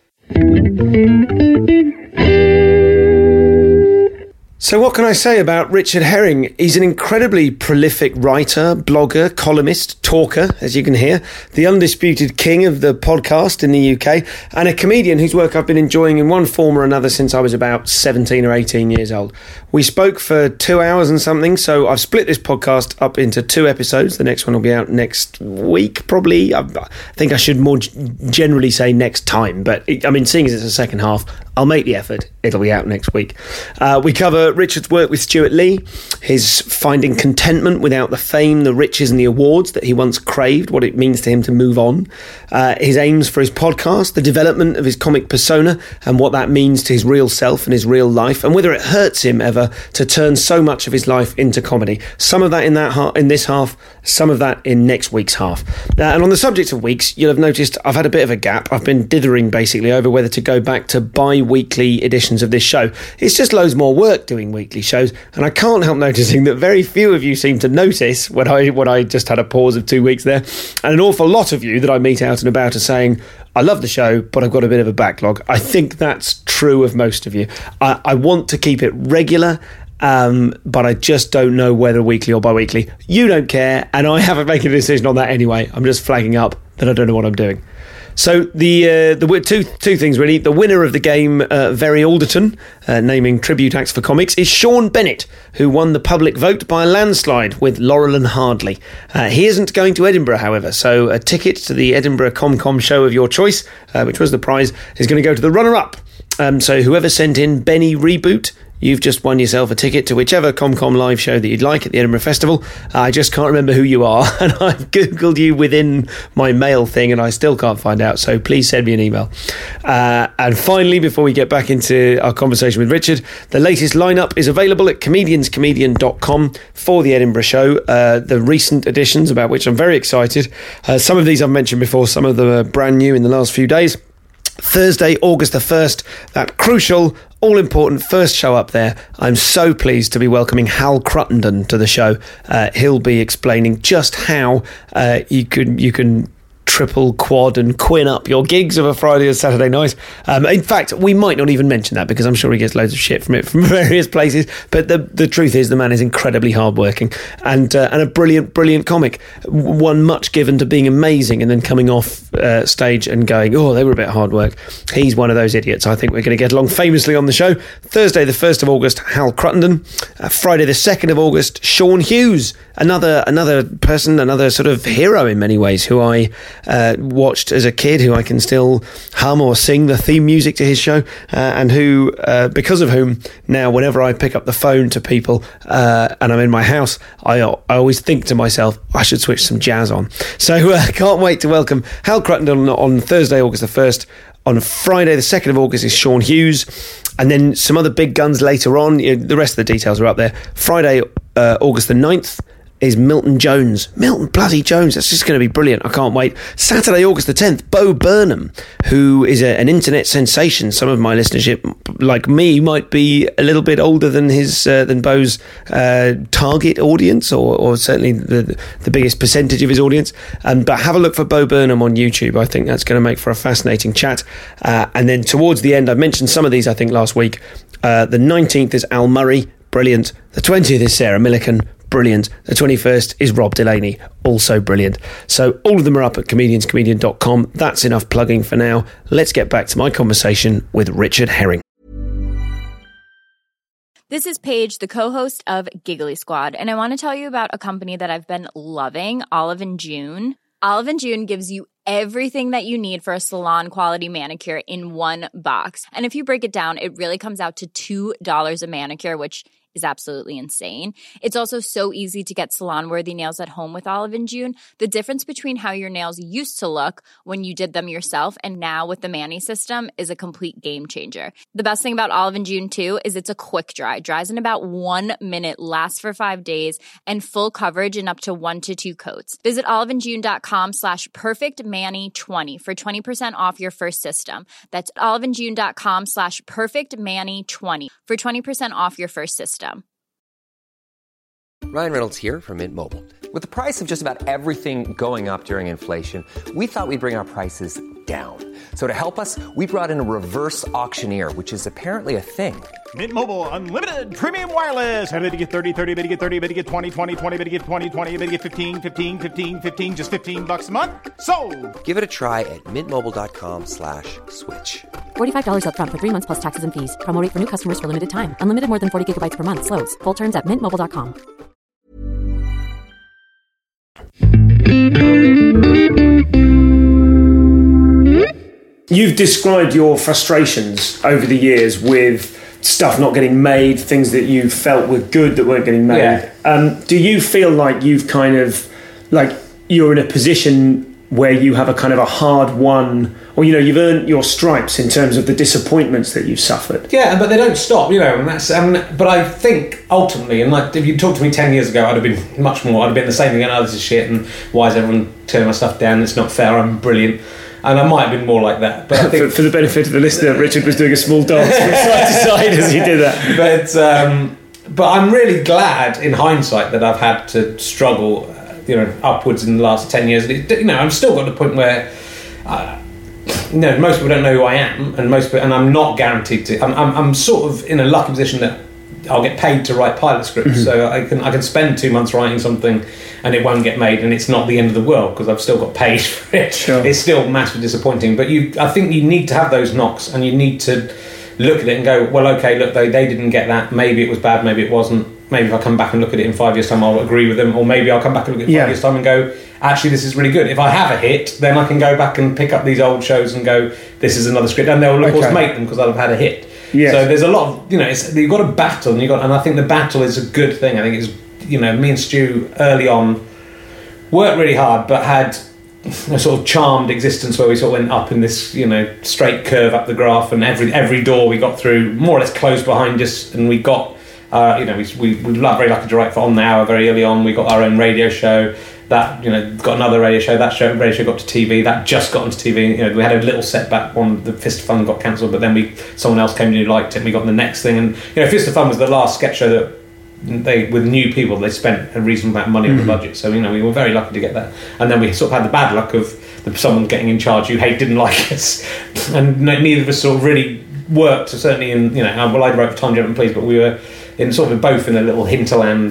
So what can I say about Richard Herring? He's an incredibly prolific writer, blogger, columnist, talker, as you can hear, the undisputed king of the podcast in the UK, and a comedian whose work I've been enjoying in one form or another since I was about 17 or 18 years old. We spoke for 2 hours and something, so I've split this podcast up into 2 episodes. The next one will be out next week, probably. I think I should more generally say next time, but seeing as it's the second half, I'll make the effort. It'll be out next week. We cover Richard's work with Stuart Lee, his finding contentment without the fame, the riches and the awards that he once craved, what it means to him to move on, his aims for his podcast, the development of his comic persona and what that means to his real self and his real life, and whether it hurts him ever to turn so much of his life into comedy. Some of that in this half, some of that in next week's half. And on the subject of weeks, you'll have noticed I've had a bit of a gap. I've been dithering basically over whether to go back to bi-weekly editions of this show. It's just loads more work doing weekly shows, and I can't help noticing that very few of you seem to notice when I just had a pause of 2 weeks there, and an awful lot of you that I meet out and about are saying, I love the show, but I've got a bit of a backlog. I think that's true of most of you. I want to keep it regular, but I just don't know whether weekly or bi-weekly. You don't care, and I haven't made a decision on that anyway. I'm just flagging up that I don't know what I'm doing. So the two things really. The winner of the game, Very Alderton, naming tribute acts for comics, is Sean Bennett, who won the public vote by a landslide with Laurel and Hardley. He isn't going to Edinburgh, however, so a ticket to the Edinburgh ComCom show of your choice, which was the prize, is going to go to the runner-up. So whoever sent in Benny Reboot, you've just won yourself a ticket to whichever ComCom live show that you'd like at the Edinburgh Festival. I just can't remember who you are, and I've Googled you within my mail thing, and I still can't find out, so please send me an email. And finally, before we get back into our conversation with Richard, the latest lineup is available at comedianscomedian.com for the Edinburgh show. The recent editions, about which I'm very excited. Some of these I've mentioned before, some of them are brand new in the last few days. Thursday, August the 1st, that crucial, all-important first show up there. I'm so pleased to be welcoming Hal Cruttenden to the show. He'll be explaining just how you can triple, quad and quin up your gigs of a Friday or Saturday night. In fact, we might not even mention that because I'm sure he gets loads of shit from it from various places, but the truth is the man is incredibly hardworking and a brilliant comic, one much given to being amazing and then coming off stage and going, oh, they were a bit hard work. He's one of those idiots. I think we're going to get along famously on the show. Thursday the 1st of August, Hal Cruttenden. Friday the 2nd of August, Sean Hughes, another person, another sort of hero in many ways, who I watched as a kid, who I can still hum or sing the theme music to his show, and who, because of whom, now whenever I pick up the phone to people and I'm in my house, I always think to myself, I should switch some jazz on. So I can't wait to welcome Hal Cruttenden on Thursday, August the 1st. On Friday, the 2nd of August, is Sean Hughes. And then some other big guns later on. The rest of the details are up there. Friday, August the 9th, is Milton Jones. Milton bloody Jones. That's just going to be brilliant. I can't wait. Saturday, August the 10th, Bo Burnham, who is an internet sensation. Some of my listenership, like me, might be a little bit older than than Bo's target audience, or certainly the biggest percentage of his audience. But have a look for Bo Burnham on YouTube. I think that's going to make for a fascinating chat. And then towards the end, I mentioned some of these, I think, last week. The 19th is Al Murray. Brilliant. The 20th is Sarah Millican. Brilliant. The 21st is Rob Delaney, also brilliant. So all of them are up at comedianscomedian.com. That's enough plugging for now. Let's get back to my conversation with Richard Herring. This is Paige, the co-host of Giggly Squad, and I want to tell you about a company that I've been loving, Olive & June. Olive & June gives you everything that you need for a salon-quality manicure in one box. And if you break it down, it really comes out to $2 a manicure, which is absolutely insane. It's also so easy to get salon-worthy nails at home with Olive & June. The difference between how your nails used to look when you did them yourself and now with the Mani system is a complete game changer. The best thing about Olive & June, too, is it's a quick dry. Dries in about 1 minute, lasts for 5 days, and full coverage in up to 1 to 2 coats. Visit oliveandjune.com/perfectmani20 for 20% off your first system. That's oliveandjune.com/perfectmani20 for 20% off your first system. Ryan Reynolds here from Mint Mobile. With the price of just about everything going up during inflation, we thought we'd bring our prices down. So to help us, we brought in a reverse auctioneer, which is apparently a thing. Mint Mobile Unlimited Premium Wireless. How to get 30, 30, bit to get 30, bit to get 20, 20, 20, bit to get 20, 20, bit to get 15, 15, 15, 15, just $15 a month? Sold! Give it a try at mintmobile.com/switch. $45 up front for 3 months plus taxes and fees. Promo rate for new customers for limited time. Unlimited more than 40 gigabytes per month. Slows full terms at mintmobile.com. You've described your frustrations over the years with stuff not getting made, things that you felt were good that weren't getting made. Do you feel like you've kind of, like, you're in a position where you have a kind of a hard won, or, you know, you've earned your stripes in terms of the disappointments that you've suffered? Yeah, but they don't stop, you know, and that's. But I think ultimately, and like, if you talked to me 10 years ago, I'd have been much more. I'd have been the same thing. And others is shit, and why is everyone turning my stuff down? It's not fair. I'm brilliant. And I might have been more like that. But I think for the benefit of the listener, Richard was doing a small dance from side to side as he did that. But I'm really glad, in hindsight, that I've had to struggle, you know, upwards in the last 10 years. You know, I've still got to the point where, you know, most people don't know who I am, and I'm not guaranteed to. I'm sort of in a lucky position that I'll get paid to write pilot scripts, so I can spend 2 months writing something, and it won't get made, and it's not the end of the world because I've still got paid for it. Sure. It's still massively disappointing, but I think you need to have those knocks, and you need to look at it and go, well, okay, look, they didn't get that. Maybe it was bad, maybe it wasn't. Maybe if I come back and look at it in 5 years' time, I'll agree with them. Or maybe I'll come back and look at it in 5 years' time and go, actually, this is really good. If I have a hit, then I can go back and pick up these old shows and go, this is another script. And they'll, of course, make them because I'll have had a hit. Yes. So there's a lot of, you know, you've got to battle, and I think the battle is a good thing. I think it's, you know, me and Stu early on worked really hard, but had a sort of charmed existence where we sort of went up in this, you know, straight curve up the graph, and every door we got through more or less closed behind us, and we got, you know, we were very lucky to write for On the Hour very early on. We got our own radio show. That, you know, got another radio show. That radio show got to TV. That just got onto TV. You know, we had a little setback when the Fist of Fun got cancelled, but then someone else came in who liked it, and we got the next thing. And, you know, Fist of Fun was the last sketch show that with new people, they spent a reasonable amount of money on the budget. So, you know, we were very lucky to get that. And then we sort of had the bad luck of someone getting in charge who didn't like us, and neither of us sort of really worked. Certainly in, you know, well, I wrote for Time Gentleman Please, but we were in sort of both in a little hinterland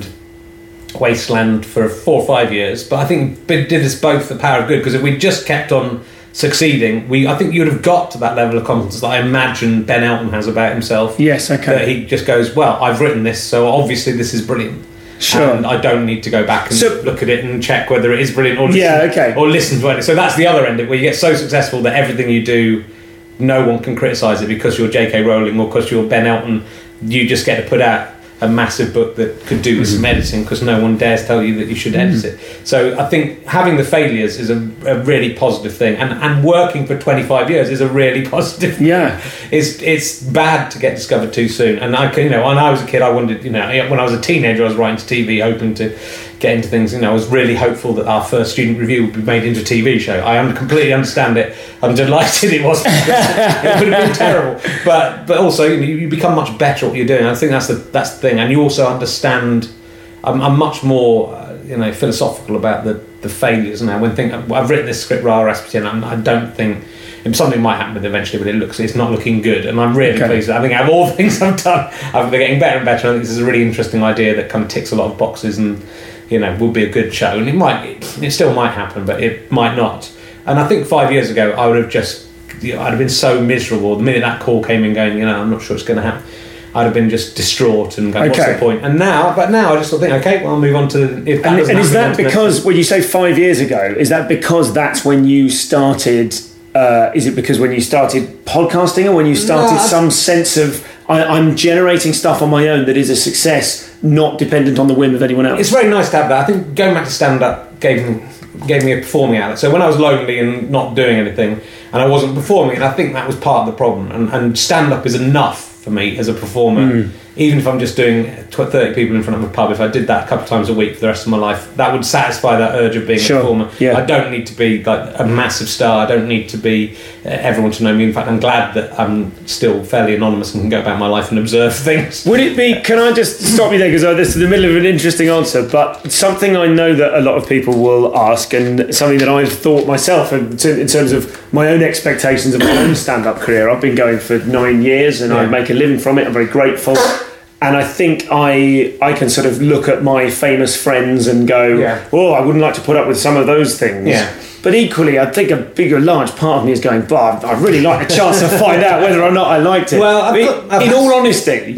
wasteland for 4 or 5 years. But I think it did us both the power of good, because if we just kept on succeeding, I think you would have got to that level of confidence that I imagine Ben Elton has about himself. Yes, okay. That he just goes, well, I've written this, so obviously this is brilliant. Sure. And I don't need to go back and look at it and check whether it is brilliant or listen to it. So that's the other end of it, where you get so successful that everything you do, no one can criticise it because you're J.K. Rowling or because you're Ben Elton. You just get to put out a massive book that could do with some editing, because no one dares tell you that you should edit it. So I think having the failures is a really positive thing, and working for 25 years is a really positive thing. Yeah. It's bad to get discovered too soon. And when I was a kid, I wanted, you know, when I was a teenager, I was writing to TV, hoping to get into things. You know, I was really hopeful that our first student review would be made into a TV show. I completely understand it. I'm delighted it wasn't. It would have been terrible. But also, you know, you become much better at what you're doing. I think that's the thing. And you also understand. I'm much more, you know, philosophical about the failures now. I've written this script, Ra Rasputin, and I don't think something might happen with it eventually, but it's not looking good. And I'm really pleased. I think out of all the things I've done, they're getting better and better. I think this is a really interesting idea that kind of ticks a lot of boxes, and, you know, will be a good show. And it still might happen, but it might not. And I think 5 years ago, I would have I'd have been so miserable. The minute that call came in going, you know, I'm not sure it's going to happen, I'd have been just distraught and going, what's the point? And now I just sort of think, okay, well, I'll move on to... And is that because, when you say 5 years ago, is that because that's when you started... is it because when you started podcasting, or when you started some sense of, I'm generating stuff on my own that is a success, not dependent on the whim of anyone else? It's very nice to have that. I think going back to stand-up gave me a performing outlet. So when I was lonely and not doing anything, and I wasn't performing, and I think that was part of the problem. And stand-up is enough for me as a performer. Even if I'm just doing 30 people in front of a pub, if I did that a couple of times a week for the rest of my life, that would satisfy that urge of being a performer. Yeah. I don't need to be like a massive star. I don't need to be everyone to know me. In fact, I'm glad that I'm still fairly anonymous and can go about my life and observe things. Would it be, can I just stop you there, because this is the middle of an interesting answer, but something I know that a lot of people will ask, and something that I've thought myself in terms of my own expectations of my own stand-up career. I've been going for 9 years, and I make a living from it. I'm very grateful. And I think I can sort of look at my famous friends and go, oh, I wouldn't like to put up with some of those things. Yeah. But equally, I think a large part of me is going, but I'd really like a chance to find out whether or not I liked it. Well, in all honesty,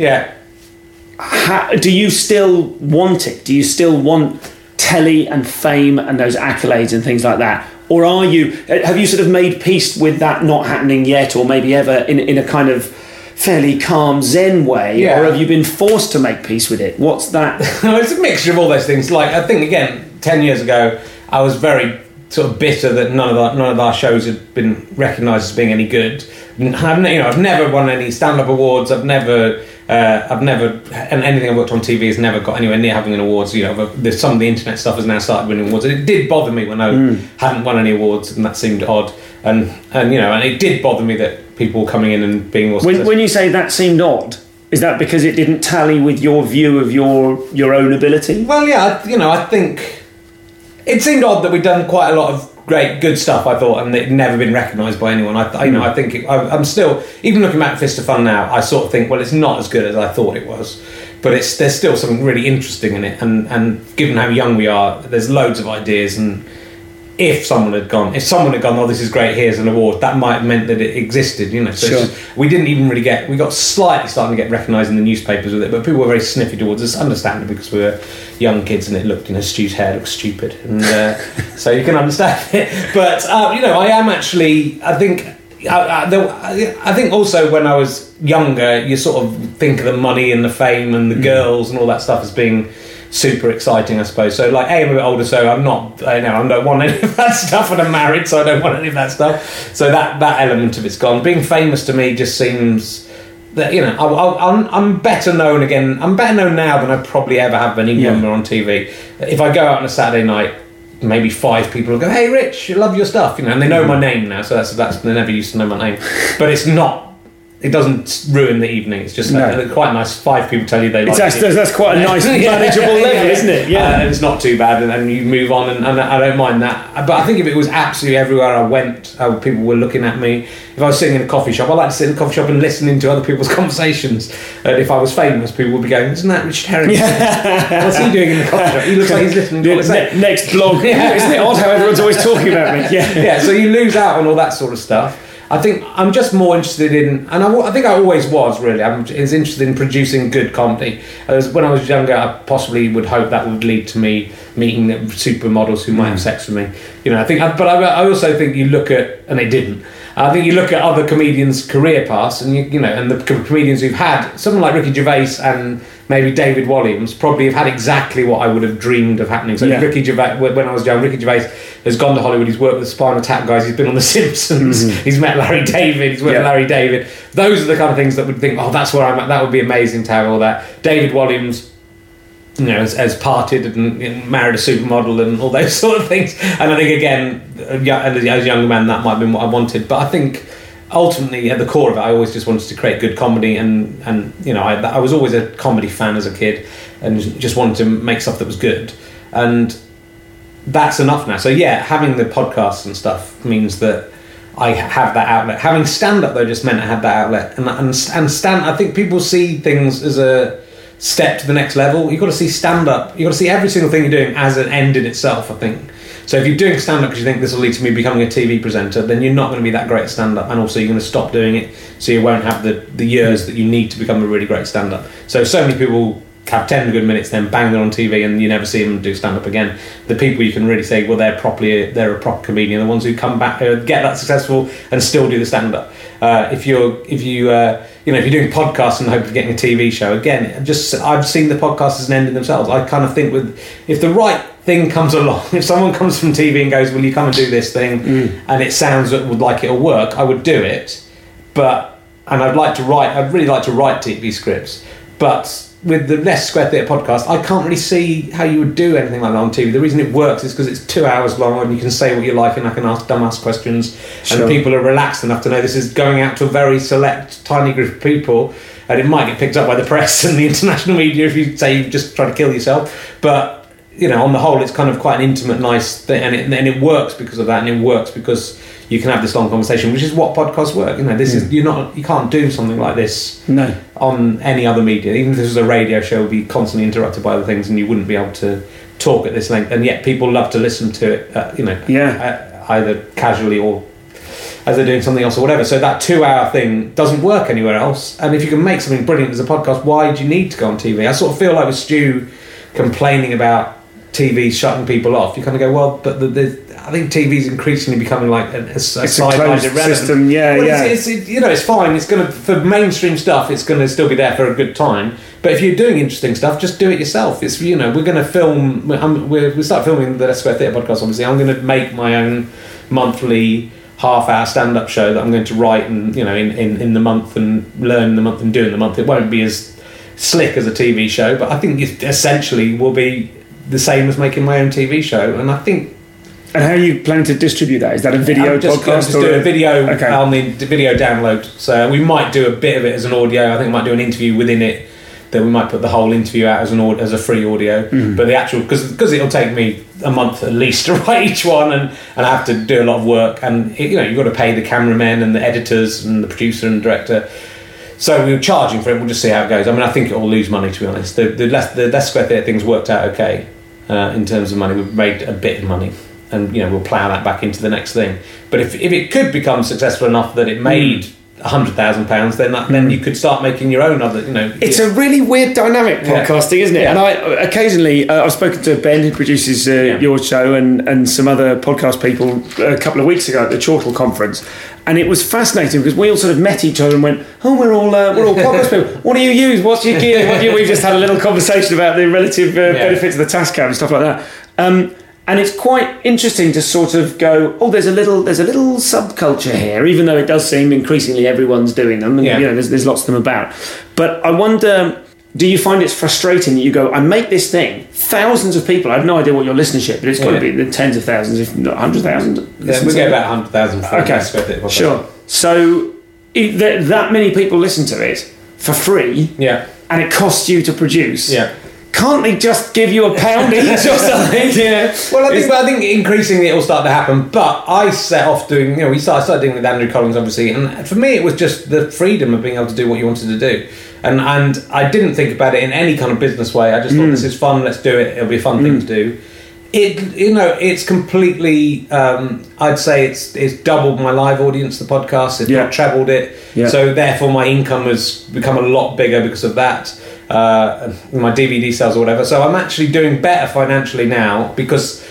do you still want it? Do you still want telly and fame and those accolades and things like that? Or have you sort of made peace with that not happening yet, or maybe ever in a kind of fairly calm Zen way, or have you been forced to make peace with it? What's that? It's a mixture of all those things. Like, I think, again, 10 years ago, I was very sort of bitter that none of our shows had been recognised as being any good. I've never won any stand-up awards. I've never, and anything I've worked on TV has never got anywhere near having an awards. Some of the internet stuff has now started winning awards, and it did bother me when I hadn't won any awards, and that seemed odd. And it did bother me that people were coming in and being more successful. When you say that seemed odd, is that because it didn't tally with your view of your own ability? Well, yeah, I think it seemed odd that we'd done quite a lot of great, good stuff, I thought, and it'd never been recognised by anyone. I think I'm still, even looking back at Fist of Fun now, I sort of think, well, it's not as good as I thought it was, but there's still something really interesting in it, and given how young we are, there's loads of ideas, and if someone had gone, oh, this is great, here's an award, that might have meant that it existed, So sure. we didn't even really we got slightly starting to get recognised in the newspapers with it, but people were very sniffy towards us, understandably, because we were young kids and it looked, Stu's hair looked stupid, and so you can understand it. But I am actually, I think also when I was younger, you sort of think of the money and the fame and the girls and all that stuff as being super exciting, I suppose. So, like, I'm a bit older, so I don't want any of that stuff, and I'm married, so I don't want any of that stuff. So that element of it's gone. Being famous to me just seems that, I'm better known again. I'm better known now than I probably ever have been, even when we're on TV. If I go out on a Saturday night, maybe 5 people will go, "Hey, Rich, I love your stuff," and they know my name now. So that's they never used to know my name, but it's not. It doesn't ruin the evening. It's just quite nice. 5 people tell you they like it. That's quite a nice, manageable level, isn't it? Yeah, it's not too bad, and you move on, and I don't mind that. But I think if it was absolutely everywhere I went, people were looking at me. If I was sitting in a coffee shop, I like to sit in a coffee shop and listening to other people's conversations. And if I was famous, people would be going, "Isn't that Richard Herrington? What's he doing in the coffee shop? He looks like he's listening to what I say." Next blog. Isn't it odd how everyone's always talking about me? Yeah. So you lose out on all that sort of stuff. I think I'm just more interested in, and I think I always was really, I was interested in producing good comedy. When I was younger, I possibly would hope that would lead to me meeting supermodels who might have sex with me. But I also think you look at, and it didn't, I think you look at other comedians' career paths, and and the comedians who've had, someone like Ricky Gervais and maybe David Walliams probably have had exactly what I would have dreamed of happening. So Ricky Gervais, when I was young, Ricky Gervais has gone to Hollywood, he's worked with the Spinal Tap guys, he's been on The Simpsons, he's met Larry David, he's worked with Larry David. Those are the kind of things that would think, oh, that's where I'm at, that would be amazing to have all that. David Walliams, has parted and married a supermodel and all those sort of things. And I think, again, as a younger man, that might have been what I wanted. But I think ultimately, at the core of it, I always just wanted to create good comedy, and I was always a comedy fan as a kid, and just wanted to make stuff that was good, and that's enough now. So having the podcasts and stuff means that I have that outlet. Having stand-up, though, just meant I had that outlet, and stand. I think people see things as a step to the next level. You've got to see stand-up, you've got to see every single thing you're doing as an end in itself, I think. So if you're doing stand-up because you think this will lead to me becoming a TV presenter, then you're not going to be that great at stand-up, and also you're going to stop doing it, so you won't have the years that you need to become a really great stand-up. So many people have 10 good minutes, then bang, they're on TV, and you never see them do stand-up again. The people you can really say, well, they're a proper comedian, the ones who come back, get that successful and still do the stand-up. If you're doing podcasts and hope of getting a TV show, again, I've seen the podcasts as an end in themselves. I kind of think if the right thing comes along, if someone comes from TV and goes, will you come and do this thing, and it sounds like it'll work, I would do it. I'd really like to write TV scripts, but with the Leicester Square Theatre podcast, I can't really see how you would do anything like that on TV. The reason it works is because it's 2 hours long, and you can say what you like, and I can ask dumbass questions, and people are relaxed enough to know this is going out to a very select, tiny group of people, and it might get picked up by the press and the international media if you say you just try to kill yourself. But on the whole, it's kind of quite an intimate, nice thing, and it works because of that, and it works because you can have this long conversation, which is what podcasts work. This is you can't do something like this on any other media. Even if this was a radio show, it would be constantly interrupted by other things, and you wouldn't be able to talk at this length. And yet, people love to listen to it. Either casually or as they're doing something else or whatever. So that 2 hour thing doesn't work anywhere else. And if you can make something brilliant as a podcast, why do you need to go on TV? I sort of feel like with Stu complaining about TV shutting people off, you kind of go, well, but I think TV's increasingly becoming like a sideline system. It's fine. It's going to, for mainstream stuff, it's going to still be there for a good time. But if you're doing interesting stuff, just do it yourself. It's, we're going to film. We start filming the Leicester Square Theatre podcast. Obviously, I'm going to make my own monthly half-hour stand-up show that I'm going to write and in the month and learn in the month and do in the month. It won't be as slick as a TV show, but I think it essentially will be the same as making my own TV show. And I think. And how are you planning to distribute that? Is that a video podcast? Do a video on the video download. So we might do a bit of it as an audio. I think we might do an interview within it. That we might put the whole interview out as a free audio, but the actual because it'll take me a month at least to write each one, and I have to do a lot of work, and you've got to pay the cameramen and the editors and the producer and the director. So we were charging for it. We'll just see how it goes. I mean, I think it will lose money, to be honest. The Leicester Square Theatre thing's worked out okay in terms of money. We've made a bit of money, and we'll plough that back into the next thing. But if it could become successful enough that it made £100,000, then you could start making your own other. It's a really weird dynamic podcasting, isn't it? Yeah. And I occasionally I've spoken to Ben, who produces your show, and some other podcast people a couple of weeks ago at the Chortle conference, and it was fascinating because we all sort of met each other and went, we're all podcast people. What do you use? What's your gear? We just had a little conversation about the relative benefits of the Tascam and stuff like that. And it's quite interesting to sort of go, there's a little subculture here, even though it does seem increasingly everyone's doing them, and there's lots of them about. But I wonder, do you find it's frustrating that you go, I make this thing, thousands of people, I have no idea what your listenership, but it's got to be the tens of thousands, if not 100,000. Yeah, we get about 100,000. Okay, sure. So that many people listen to it for free, and it costs you to produce. Yeah. Can't they just give you £1 each or something? Yeah. Well, I think increasingly it will start to happen. But I set off doing, I started doing with Andrew Collins, obviously, and for me it was just the freedom of being able to do what you wanted to do, and I didn't think about it in any kind of business way. I just thought, this is fun, let's do it. It'll be a fun thing to do. It's completely. I'd say it's doubled my live audience. The podcast, it's not trebled it. Yeah. So therefore, my income has become a lot bigger because of that. My DVD sales or whatever. So I'm actually doing better financially now because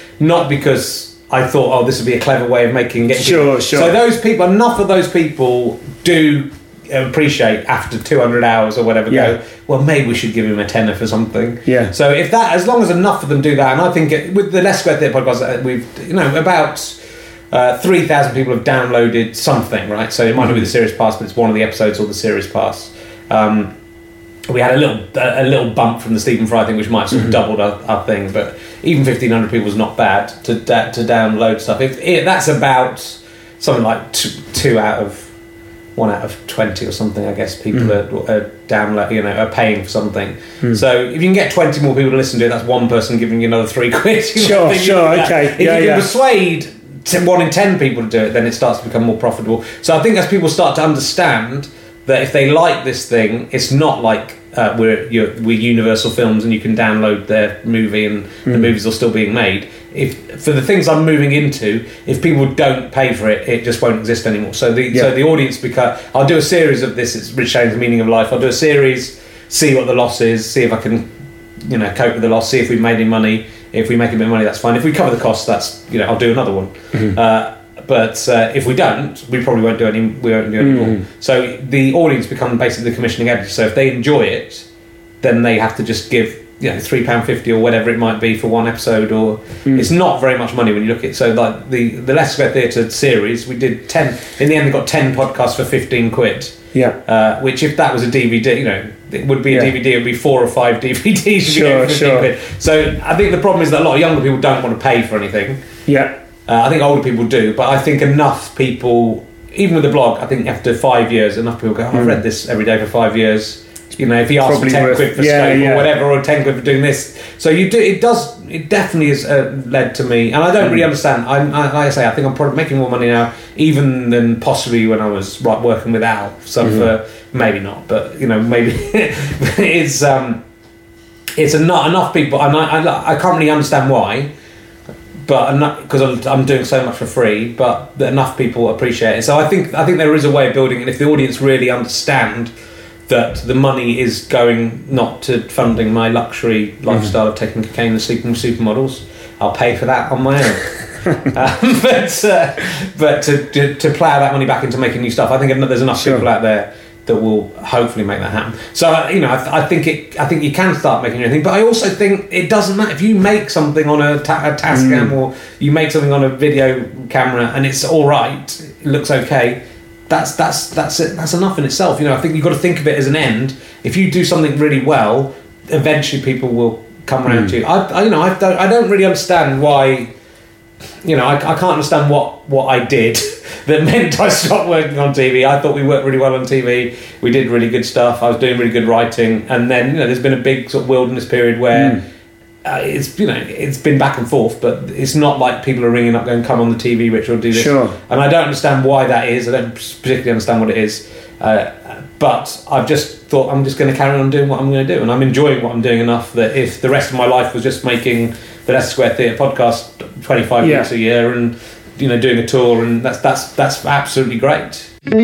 I thought, this would be a clever way of making it. Sure. So enough of those people do appreciate after 200 hours or whatever go, well, maybe we should give him a tenner for something. Yeah. So as long as enough of them do that, and I think with the Leicester Square Theatre podcast, we've about 3,000 people have downloaded something, right? So it might not be the Series Pass, but it's one of the episodes or the Series Pass. We had a little bump from the Stephen Fry thing, which might sort of doubled our thing, but even 1,500 people is not bad to download stuff. If that's about something like 1 out of 20 or something, I guess people are are paying for something. So if you can get 20 more people to listen to it, that's one person giving you another £3. Sure, okay. If you can persuade 1 in 10 people to do it, then it starts to become more profitable. So I think as people start to understand that if they like this thing, it's not like we're Universal Films and you can download their movie and the movies are still being made. If for the things I'm moving into, if people don't pay for it, it just won't exist anymore. So the audience I'll do a series of this. It's Rich Shane's Meaning of Life. I'll do a series, see what the loss is, see if I can cope with the loss, see if we've made any money. If we make a bit of money, that's fine. If we cover the costs, that's I'll do another one. But if we don't, we probably won't do any. We won't do any more. So the audience become basically the commissioning editor. So if they enjoy it, then they have to just give £3.50 or whatever it might be for one episode. Or it's not very much money when you look at it. So like the Leicester Square Theatre series, we did 10. In the end, we got 10 podcasts for £15. Yeah. Which if that was a DVD, it would be a DVD. It would be 4 or 5 DVDs. Sure. So I think the problem is that a lot of younger people don't want to pay for anything. Yeah. I think older people do, but I think enough people, even with the blog, I think after 5 years, enough people go, I've read this every day for 5 years. If he asks for 10 quid for Scope or whatever, or 10 quid for doing this. So it definitely has led to me, and I don't really understand. Like I say, I think I'm probably making more money now, even than possibly when I was working with Al. So maybe not, but maybe it's not enough people, and I can't really understand why. But because I'm doing so much for free, but enough people appreciate it. So I think there is a way of building it. If the audience really understand that the money is going not to funding my luxury lifestyle of taking cocaine and sleeping with supermodels, I'll pay for that on my own. but to plough that money back into making new stuff, I think there's enough people out there that will hopefully make that happen. So I think you can start making your thing, but I also think it doesn't matter if you make something on a Tascam or you make something on a video camera and it's all right, it looks okay. That's it. That's enough in itself. I think you've got to think of it as an end. If you do something really well, eventually people will come around to you. I don't really understand why. I can't understand what I did that meant I stopped working on TV. I thought we worked really well on TV. We did really good stuff. I was doing really good writing, and then there's been a big sort of wilderness period where it's been back and forth. But it's not like people are ringing up going, "Come on the TV, Rich, or do this." Sure. And I don't understand why that is. I don't particularly understand what it is. But I've just thought I'm just going to carry on doing what I'm going to do, and I'm enjoying what I'm doing enough that if the rest of my life was just making the Leicester Square Theatre podcast 25 weeks a year and doing a tour, and that's absolutely great.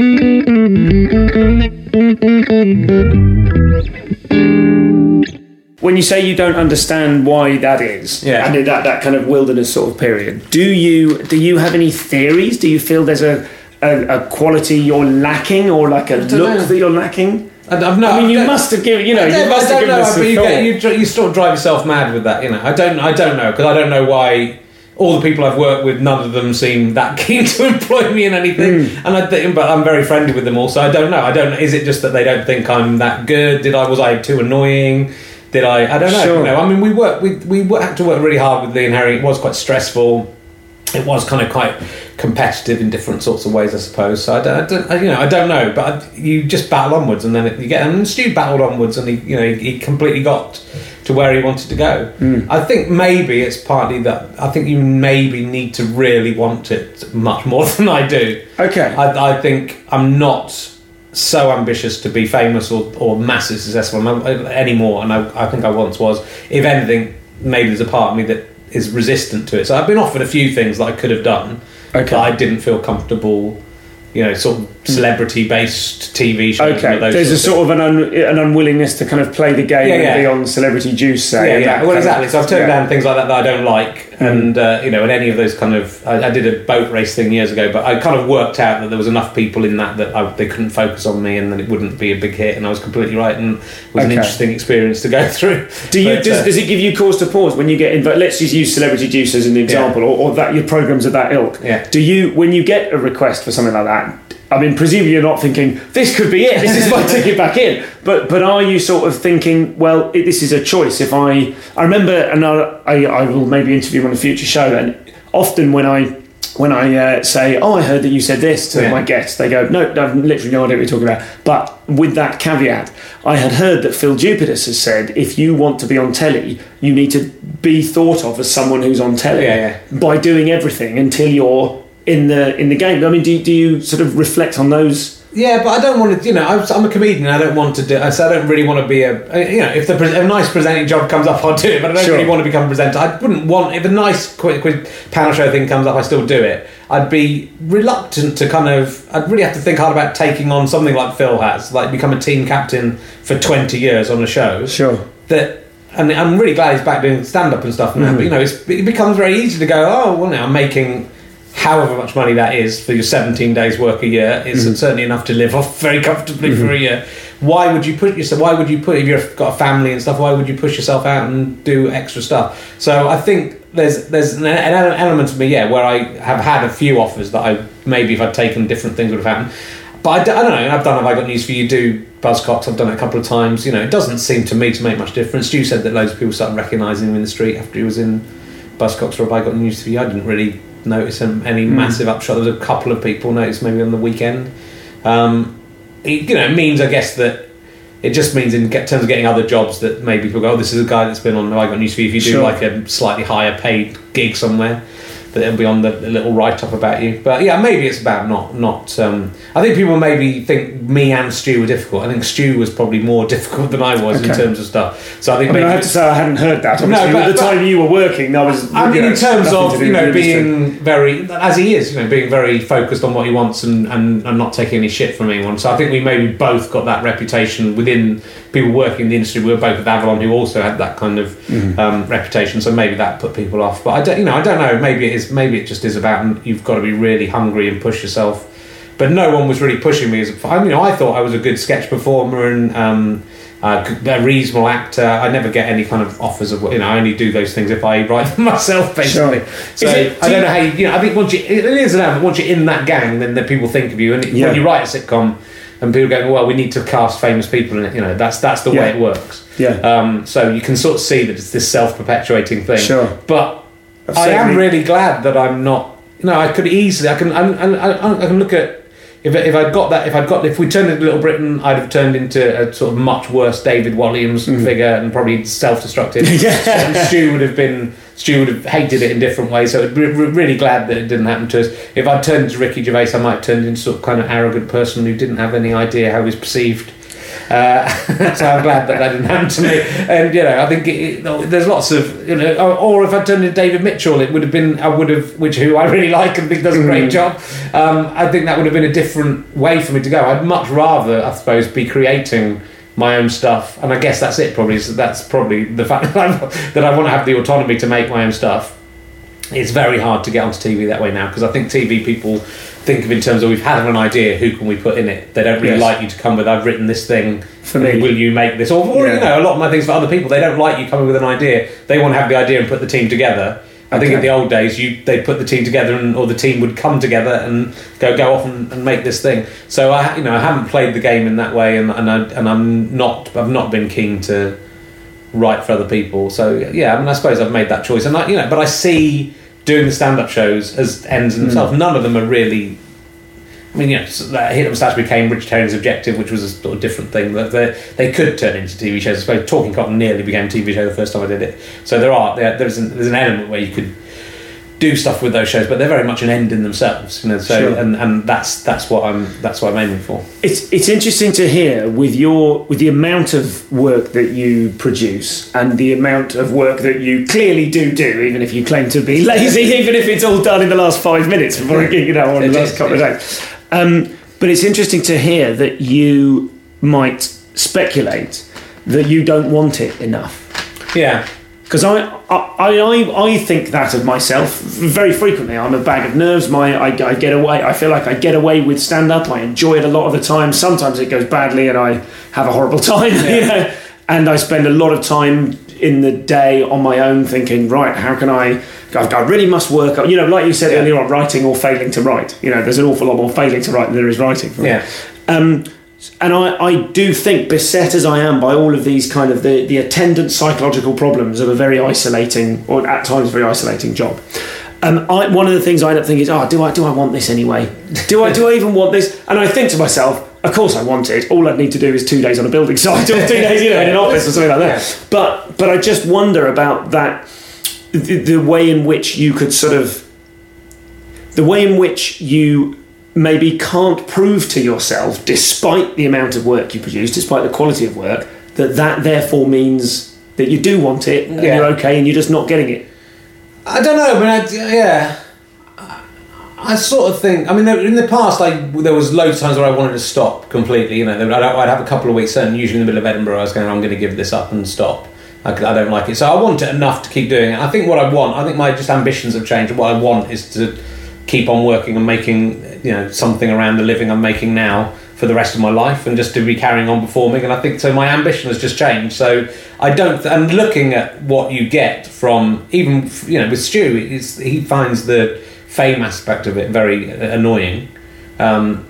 When you say you don't understand why that is, and that kind of wilderness sort of period, do you have any theories? Do you feel there's a quality you're lacking, or like a look that you're lacking? You must have given. You must have given this a thought. You sort of drive yourself mad with that. I don't know, because I don't know why. All the people I've worked with, none of them seem that keen to employ me in anything, but I'm very friendly with them all. So I don't know. Is it just that they don't think I'm that good? Was I too annoying? I don't know. Sure. We had to work really hard with Lee and Harry. It was quite stressful. It was kind of quite competitive in different sorts of ways, I suppose. So I don't know. But you just battle onwards, and then you get. And Stu battled onwards, and he completely got to where he wanted to go. I think maybe it's partly that I think you maybe need to really want it much more than I do. Okay. I think I'm not so ambitious to be famous or massive successful anymore, and I think I once was. If anything, maybe there's a part of me that is resistant to it. So I've been offered a few things that I could have done, but I didn't feel comfortable. Sort of celebrity-based TV shows. Okay, there's a sort of an unwillingness to kind of play the game and be on Celebrity Juice, say. Well, exactly. So I've turned down things like that I don't like, and and any of those kind of. I did a boat race thing years ago, but I kind of worked out that there was enough people in that they couldn't focus on me, and then it wouldn't be a big hit, and I was completely right, and it was an interesting experience to go through. Does it give you cause to pause when you get invited? Let's just use Celebrity Juice as an example, or that your programmes of that ilk. Yeah. Do you, when you get a request for something like that? I mean, presumably you're not thinking, this could be it, this is my ticket back in. But are you sort of thinking, well, this is a choice. If I remember, and I will maybe interview him on a future show, and often when I say, I heard that you said this to my guests, they go, no, I've literally no idea what you're talking about. But with that caveat, I had heard that Phil Jupitus has said, if you want to be on telly, you need to be thought of as someone who's on telly by doing everything until you're in the game. I mean, do you sort of reflect on those? Yeah, but I don't want to. I'm a comedian. I don't want to do. So I don't really want to be if a nice presenting job comes up, I'll do it. But I don't really want to become a presenter. I wouldn't want if a nice quick panel show thing comes up. I still do it. I'd be reluctant to I'd really have to think hard about taking on something like Phil has, like become a team captain for 20 years on a show. Sure. And I'm really glad he's back doing stand up and stuff now. But it becomes very easy to go. Oh well, now I'm making however much money that is for your 17 days work a year is certainly enough to live off very comfortably for a year. Why would you put yourself? Why would you put if you've got a family and stuff? Why would you push yourself out and do extra stuff? So I think there's an element of me where I have had a few offers that I maybe if I'd taken different things would have happened. But I don't know. Have I got news for you? Do Buzzcocks? I've done it a couple of times. It doesn't seem to me to make much difference. Stu said that loads of people started recognising him in the street after he was in Buzzcocks. Or have I got news for you? I didn't really notice any massive upshot. There was a couple of people noticed maybe on the weekend. It means I guess that it just means in terms of getting other jobs that maybe people go, oh, this is a guy that's been on Have I Got News For You. If you do like a slightly higher paid gig somewhere, that it'll be on the little write-up about you. But maybe it's about not I think people maybe think me and Stu were difficult. I think Stu was probably more difficult than I was in terms of stuff. So I think I have to say I hadn't heard that. Obviously, at the time you were working, that was. I mean, in terms of being very, as he is, being very focused on what he wants and not taking any shit from anyone. So I think we maybe both got that reputation within people working in the industry. We were both with Avalon, who also had that kind of reputation. So maybe that put people off. But I don't know. Maybe it is it just is about you've got to be really hungry and push yourself. But no one was really pushing me. I thought I was a good sketch performer and a reasonable actor. I never get any kind of offers of, I only do those things if I write them myself, basically. Sure. So I don't know how I think once you're in that gang, then people think of you. And when you write a sitcom and people go, well, we need to cast famous people in it, that's the way it works. Yeah. So you can sort of see that it's this self-perpetuating thing. Sure. But I am really glad that I'm not. I could easily. I can look at. If we turned into Little Britain, I'd have turned into a sort of much worse David Walliams figure and probably self-destructive. And Stu would have hated it in different ways. So I'd be really glad that it didn't happen to us. If I'd turned into Ricky Gervais, I might have turned into sort of kind of arrogant person who didn't have any idea how he was perceived. So I'm glad that didn't happen to me. And I think there's lots of or if I turned into David Mitchell, it would have been who I really like and think does a great job. I think that would have been a different way for me to go. I'd much rather, I suppose, be creating my own stuff, and I guess that's it. That's probably the fact that I want to have the autonomy to make my own stuff. It's very hard to get onto TV that way now, because I think TV people think of in terms of, we've had an idea, who can we put in it? They don't really like you to come with, I've written this thing for me, will you make this? Or a lot of my things for other people, they don't like you coming with an idea, they want to have the idea and put the team together. I think in the old days they'd put the team together, or the team would come together and go off and make this thing. So I haven't played the game in that way, and I've not been keen to write for other people. So I suppose I've made that choice, and but I see doing the stand-up shows as ends in themselves. None of them are really. Hit Moustache became Vegetarian's Objective, which was a sort of different thing. They could turn into TV shows. I suppose Talking Cotton nearly became a TV show the first time I did it. So there's an element where you could do stuff with those shows, but they're very much an end in themselves. Sure. and that's what I'm aiming for. It's interesting to hear with the amount of work that you produce and the amount of work that you clearly do, even if you claim to be lazy, even if it's all done in the last 5 minutes before or in the last couple of days. But it's interesting to hear that you might speculate that you don't want it enough. Yeah. Because I think that of myself very frequently. I'm a bag of nerves. I get away. I feel like I get away with stand-up. I enjoy it a lot of the time. Sometimes it goes badly and I have a horrible time. Yeah. And I spend a lot of time in the day on my own thinking, right, how can I really must work up. Like you said earlier on, writing or failing to write. There's an awful lot more failing to write than there is writing. Yeah. And I do think, beset as I am by all of these kind of the attendant psychological problems of a very isolating, or at times very isolating job. One of the things I end up thinking is, do I want this anyway? Do I even want this? And I think to myself, of course I want it. All I'd need to do is 2 days on a building site or 2 days, in an office or something like that. But I just wonder about that, the way in which you could maybe can't prove to yourself, despite the amount of work you produce, despite the quality of work, that therefore means that you do want it and you're okay and you're just not getting it. I don't know. I sort of think. In the past, there was loads of times where I wanted to stop completely. I'd have a couple of weeks, and usually in the middle of Edinburgh, I was going, I'm going to give this up and stop. I don't like it, so I want it enough to keep doing it. I think my just ambitions have changed. What I want is to keep on working and making something around the living I'm making now for the rest of my life, and just to be carrying on performing. And I think so my ambition has just changed. So I don't. And looking at what you get from even with Stu, he finds the fame aspect of it very annoying, and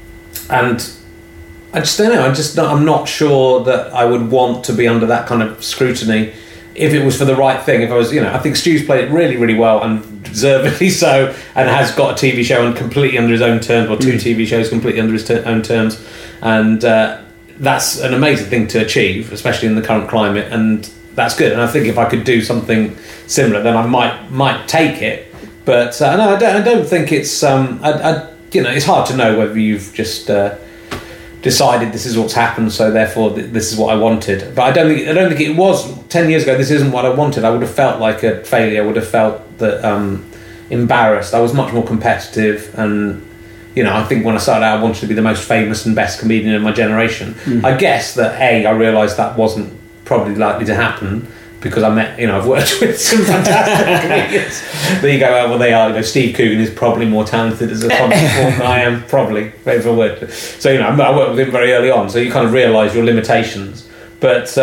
I just don't know. I'm not sure that I would want to be under that kind of scrutiny if it was for the right thing. If I was, I think Stu's played it really, really well, and deservedly so, and has got a TV show and completely under his own terms, or 2 TV shows completely under his own terms, and that's an amazing thing to achieve, especially in the current climate, and that's good. And I think if I could do something similar, then I might take it. But no, I don't think it's. It's hard to know whether you've just decided this is what's happened, so therefore this is what I wanted. But I don't think it was 10 years ago. This isn't what I wanted. I would have felt like a failure. I would have felt that embarrassed. I was much more competitive, and I think when I started out, I wanted to be the most famous and best comedian in my generation. I guess that I realised that wasn't probably likely to happen, because I've worked with some fantastic comedians. There you go. Well, they are. Steve Coogan is probably more talented as a comic than I am. Probably, if I word. So I worked with him very early on. So you kind of realise your limitations. But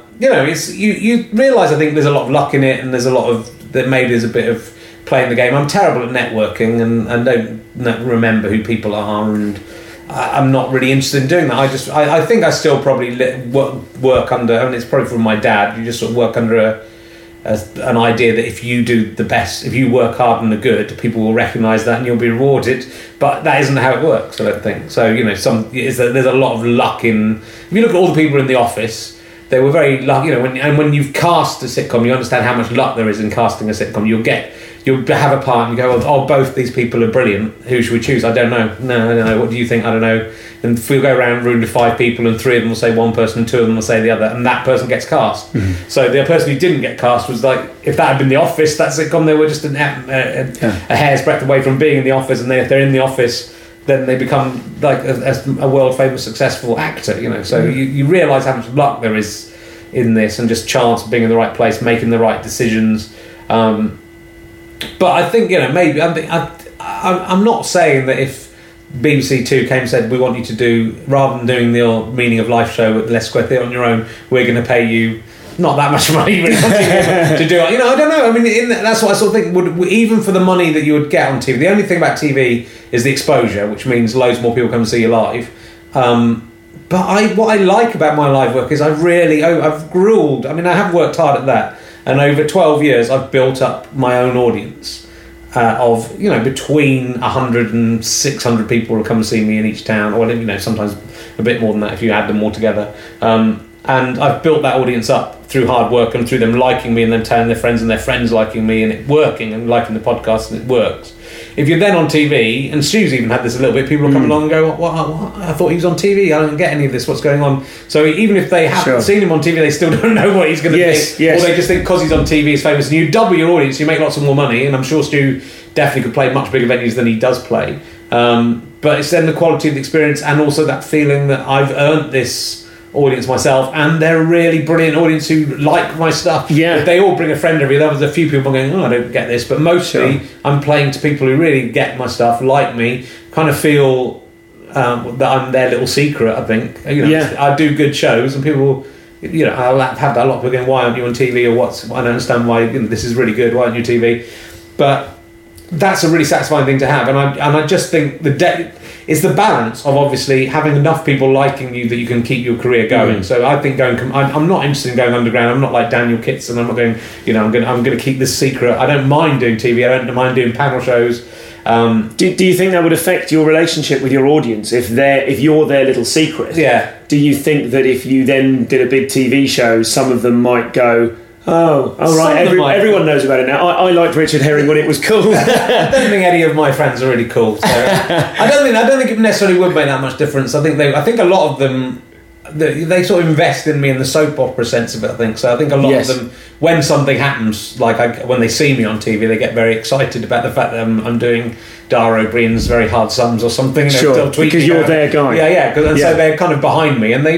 you realise, I think there's a lot of luck in it, and there's a lot of that. Maybe there's a bit of playing the game. I'm terrible at networking and don't remember who people are, and I'm not really interested in doing that. I think I still probably work under, and it's probably from my dad, you just sort of work under an idea that if you do the best, if you work hard and the good, people will recognise that and you'll be rewarded. But that isn't how it works, I don't think. So, there's a lot of luck in... If you look at all the people in The Office, they were very lucky, when you've cast a sitcom, you understand how much luck there is in casting a sitcom. You'll have a part and you go, oh, both these people are brilliant. Who should we choose? I don't know. No, I don't know. What do you think? I don't know. And if we go around a room to 5 people and 3 of them will say one person and 2 of them will say the other, and that person gets cast. Mm-hmm. So the person who didn't get cast was like, if that had been The Office, that sitcom, they were just a hair's breadth away from being in The Office, and if they're in The Office, then they become like a world famous successful actor. So you realise how much luck there is in this, and just chance, being in the right place, making the right decisions. But I think, maybe I'm not saying that if BBC Two came and said, we want you to do, rather than doing the Meaning of Life show at the Leicester Square Theatre on your own, we're going to pay you not that much money really to do it. I don't know. I mean, that's what I sort of think. Even for the money that you would get on TV, the only thing about TV is the exposure, which means loads more people come and see you live. But what I like about my live work is I've grueled. I mean, I have worked hard at that. And over 12 years, I've built up my own audience of, between 100 and 600 people will come and see me in each town, or, sometimes a bit more than that if you add them all together. And I've built that audience up through hard work and through them liking me and then telling their friends and their friends liking me and it working and liking the podcast, and it works. If you're then on TV, and Stu's even had this a little bit, people will come along and go, what? I thought he was on TV, I don't get any of this, what's going on? So even if they haven't seen him on TV, they still don't know what he's going to be. Or they just think because he's on TV, he's famous. And you double your audience, you make lots of more money, and I'm sure Stu definitely could play much bigger venues than he does play. But it's then the quality of the experience, and also that feeling that I've earned this audience myself, and they're a really brilliant audience who like my stuff. If they all bring a friend every, there was a few people going, I don't get this, but mostly I'm playing to people who really get my stuff, like me, kind of feel that I'm their little secret. I think I do good shows, and people, I'll have that a lot of people going, why aren't you on TV, or I don't understand why this is really good, why aren't you TV? But that's a really satisfying thing to have, and I just think it's the balance of obviously having enough people liking you that you can keep your career going. So I think I'm not interested in going underground. I'm not like Daniel Kitson. I'm not going. I'm going to keep this secret. I don't mind doing TV. I don't mind doing panel shows. Do you think that would affect your relationship with your audience if you're their little secret? Yeah. Do you think that if you then did a big TV show, some of them might go, oh right, everyone knows about it now. I liked Richard Herring when it was cool. I don't think any of my friends are really cool. So I don't think it necessarily would make that much difference. I think a lot of them they sort of invest in me in the soap opera sense of it. I think so. I think a lot of them, when something happens, when they see me on TV, they get very excited about the fact that I'm doing Dara O'Brien's Very Hard Sums or something. Sure, because you're their guy. Yeah. So they're kind of behind me, and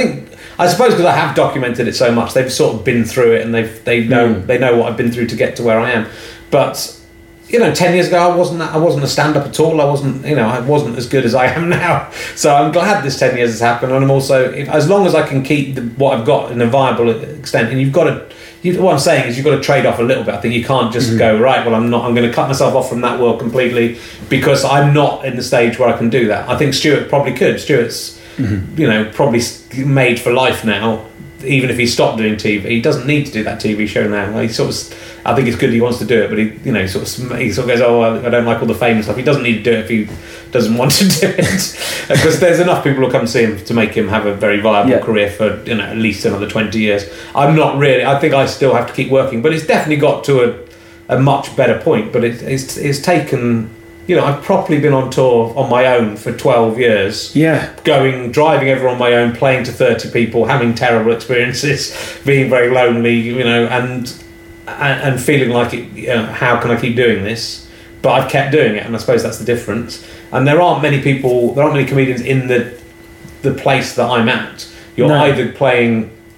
I suppose because I have documented it so much, they've sort of been through it, and they know what I've been through to get to where I am. But 10 years ago, I wasn't a stand-up at all. I wasn't as good as I am now. So I'm glad this 10 years has happened, and I'm also, as long as I can keep what I've got in a viable extent, and you've got to. What I'm saying is you've got to trade off a little bit. I think you can't just go, right, well, I'm going to cut myself off from that world completely because I'm not in the stage where I can do that. I think Stuart probably could. Stuart's probably made for life now. Even if he stopped doing TV, he doesn't need to do that TV show now. I think it's good he wants to do it, but he sort of goes, I don't like all the famous stuff. He doesn't need to do it if he doesn't want to do it, because there's enough people who come see him to make him have a very viable career for at least another 20 years. I'm not really. I think I still have to keep working, but it's definitely got to a much better point. But it's taken. I've properly been on tour on my own for 12 years. Yeah. Driving everyone on my own, playing to 30 people, having terrible experiences, being very lonely, and feeling like, how can I keep doing this? But I've kept doing it, and I suppose that's the difference. And there aren't many comedians in the place that I'm at. You're either playing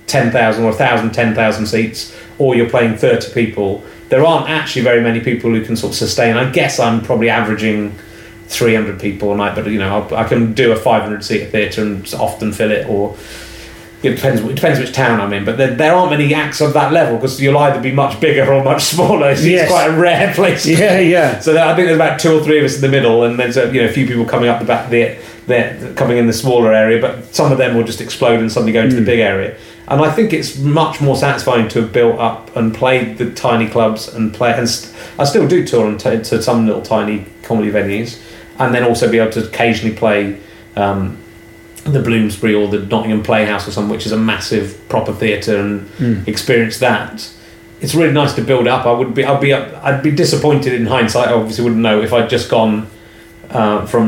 10,000 or 1,000, 10,000 seats, or you're playing 30 people, there aren't actually very many people who can sort of sustain. I guess I'm probably averaging 300 people a night, but I can do a 500 seat theatre and often fill it, or it depends which town I'm in. But there aren't many acts of that level, because you'll either be much bigger or much smaller. It's quite a rare place. Yeah. So I think there's about 2 or 3 of us in the middle, and there's a few people coming up the back. They're coming in the smaller area, but some of them will just explode and suddenly go into the big area. And I think it's much more satisfying to have built up and played the tiny clubs and I still do tour to some little tiny comedy venues, and then also be able to occasionally play the Bloomsbury or the Nottingham Playhouse or something, which is a massive proper theatre, and experience that. It's really nice to build up. I'd be disappointed in hindsight. I obviously wouldn't know if I'd just gone from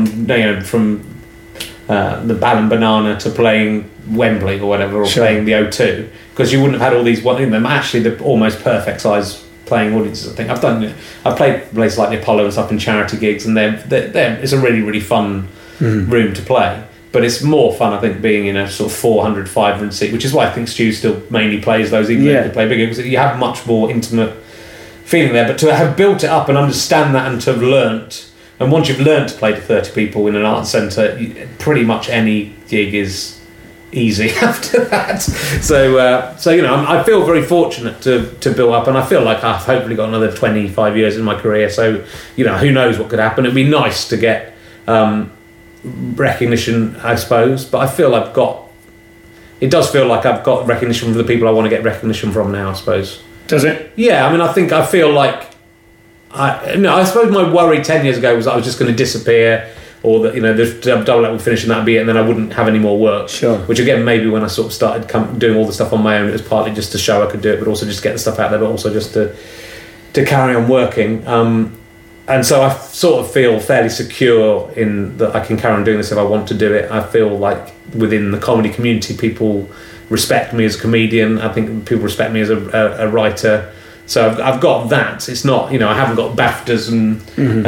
the Ball and Banana to playing Wembley or whatever, or playing the O2, because you wouldn't have had all these. Actually, the almost perfect size playing audiences. I think I've played places like the Apollo and stuff in charity gigs, and it's a really, really fun room to play. But it's more fun, I think, being in a sort of 400, 500 seat, which is why I think Stu still mainly plays those, even though they play bigger, because you have much more intimate feeling there. But to have built it up and understand that, and to have learnt, and once you've learnt to play to 30 people in an arts centre, pretty much any gig is easy after that. So I feel very fortunate to build up, and I feel like I've hopefully got another 25 years in my career. So who knows what could happen. It'd be nice to get recognition, I suppose, but I feel it does feel like I've got recognition from the people I want to get recognition from now, I suppose. Does it? Yeah, I feel like I suppose my worry 10 years ago was that I was just going to disappear, or that the double act would finish and that'd be it, and then I wouldn't have any more work. Sure. Which again, maybe when I sort of started doing all the stuff on my own, it was partly just to show I could do it, but also just get the stuff out there, but also just to carry on working. And so I sort of feel fairly secure in that I can carry on doing this if I want to do it. I feel like within the comedy community, people respect me as a comedian. I think people respect me as a writer. So I've got that. It's not, I haven't got BAFTAs and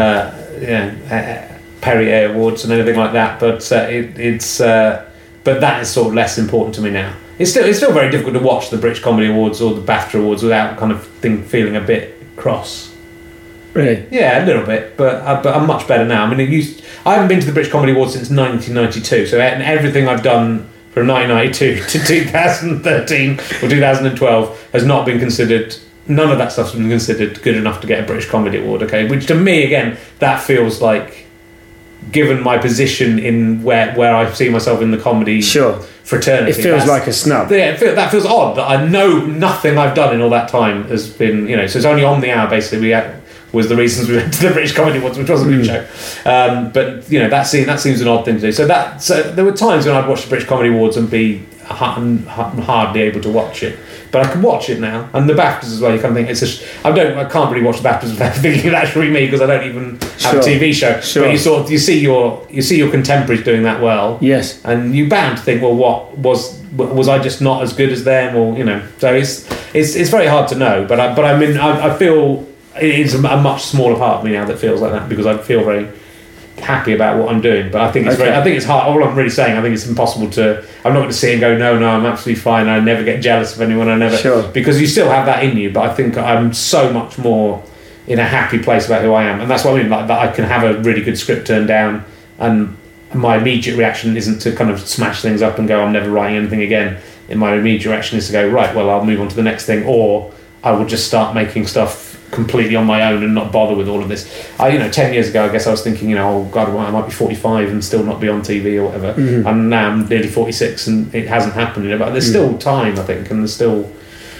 Perrier Awards and anything like that. But but that is sort of less important to me now. It's still very difficult to watch the British Comedy Awards or the BAFTA Awards without kind of feeling a bit cross. Really? Yeah, a little bit, but I'm much better now. I haven't been to the British Comedy Awards since 1992, so everything I've done from 1992 to 2013 or 2012 has not been considered. None of that stuff's been considered good enough to get a British Comedy Award. Okay, which to me, again, that feels like, given my position in where I see myself in the comedy fraternity, it feels like a snub. Yeah, that feels odd. That I know nothing I've done in all that time has been, so it's only on the hour basically. Was the reasons we went to the British Comedy Awards, which was a good show. But that seems an odd thing to do. So there were times when I'd watch the British Comedy Awards and be hardly able to watch it, but I can watch it now. And the BAFTAs as well. You kind of think I can't really watch the BAFTAs without thinking that should be me, because I don't even have a TV show. Sure. But you see your contemporaries doing that well. Yes. And you're bound to think, well, what was I just not as good as them, or So it's very hard to know. But I feel. It's a much smaller part of me now that feels like that, because I feel very happy about what I'm doing. But I think it's hard. All I'm really saying, I think it's impossible to. I'm not going to sit and go, no, I'm absolutely fine. I never get jealous of anyone. Because you still have that in you. But I think I'm so much more in a happy place about who I am, and that's what I mean. Like that, I can have a really good script turned down, and my immediate reaction isn't to kind of smash things up and go, I'm never writing anything again. And my immediate reaction is to go, right, well, I'll move on to the next thing, or I will just start making stuff completely on my own and not bother with all of this. 10 years ago, I guess I was thinking, oh God, I might be 45 and still not be on TV or whatever. Mm-hmm. And now I'm nearly 46 and it hasn't happened. But there's still time, I think, and there's still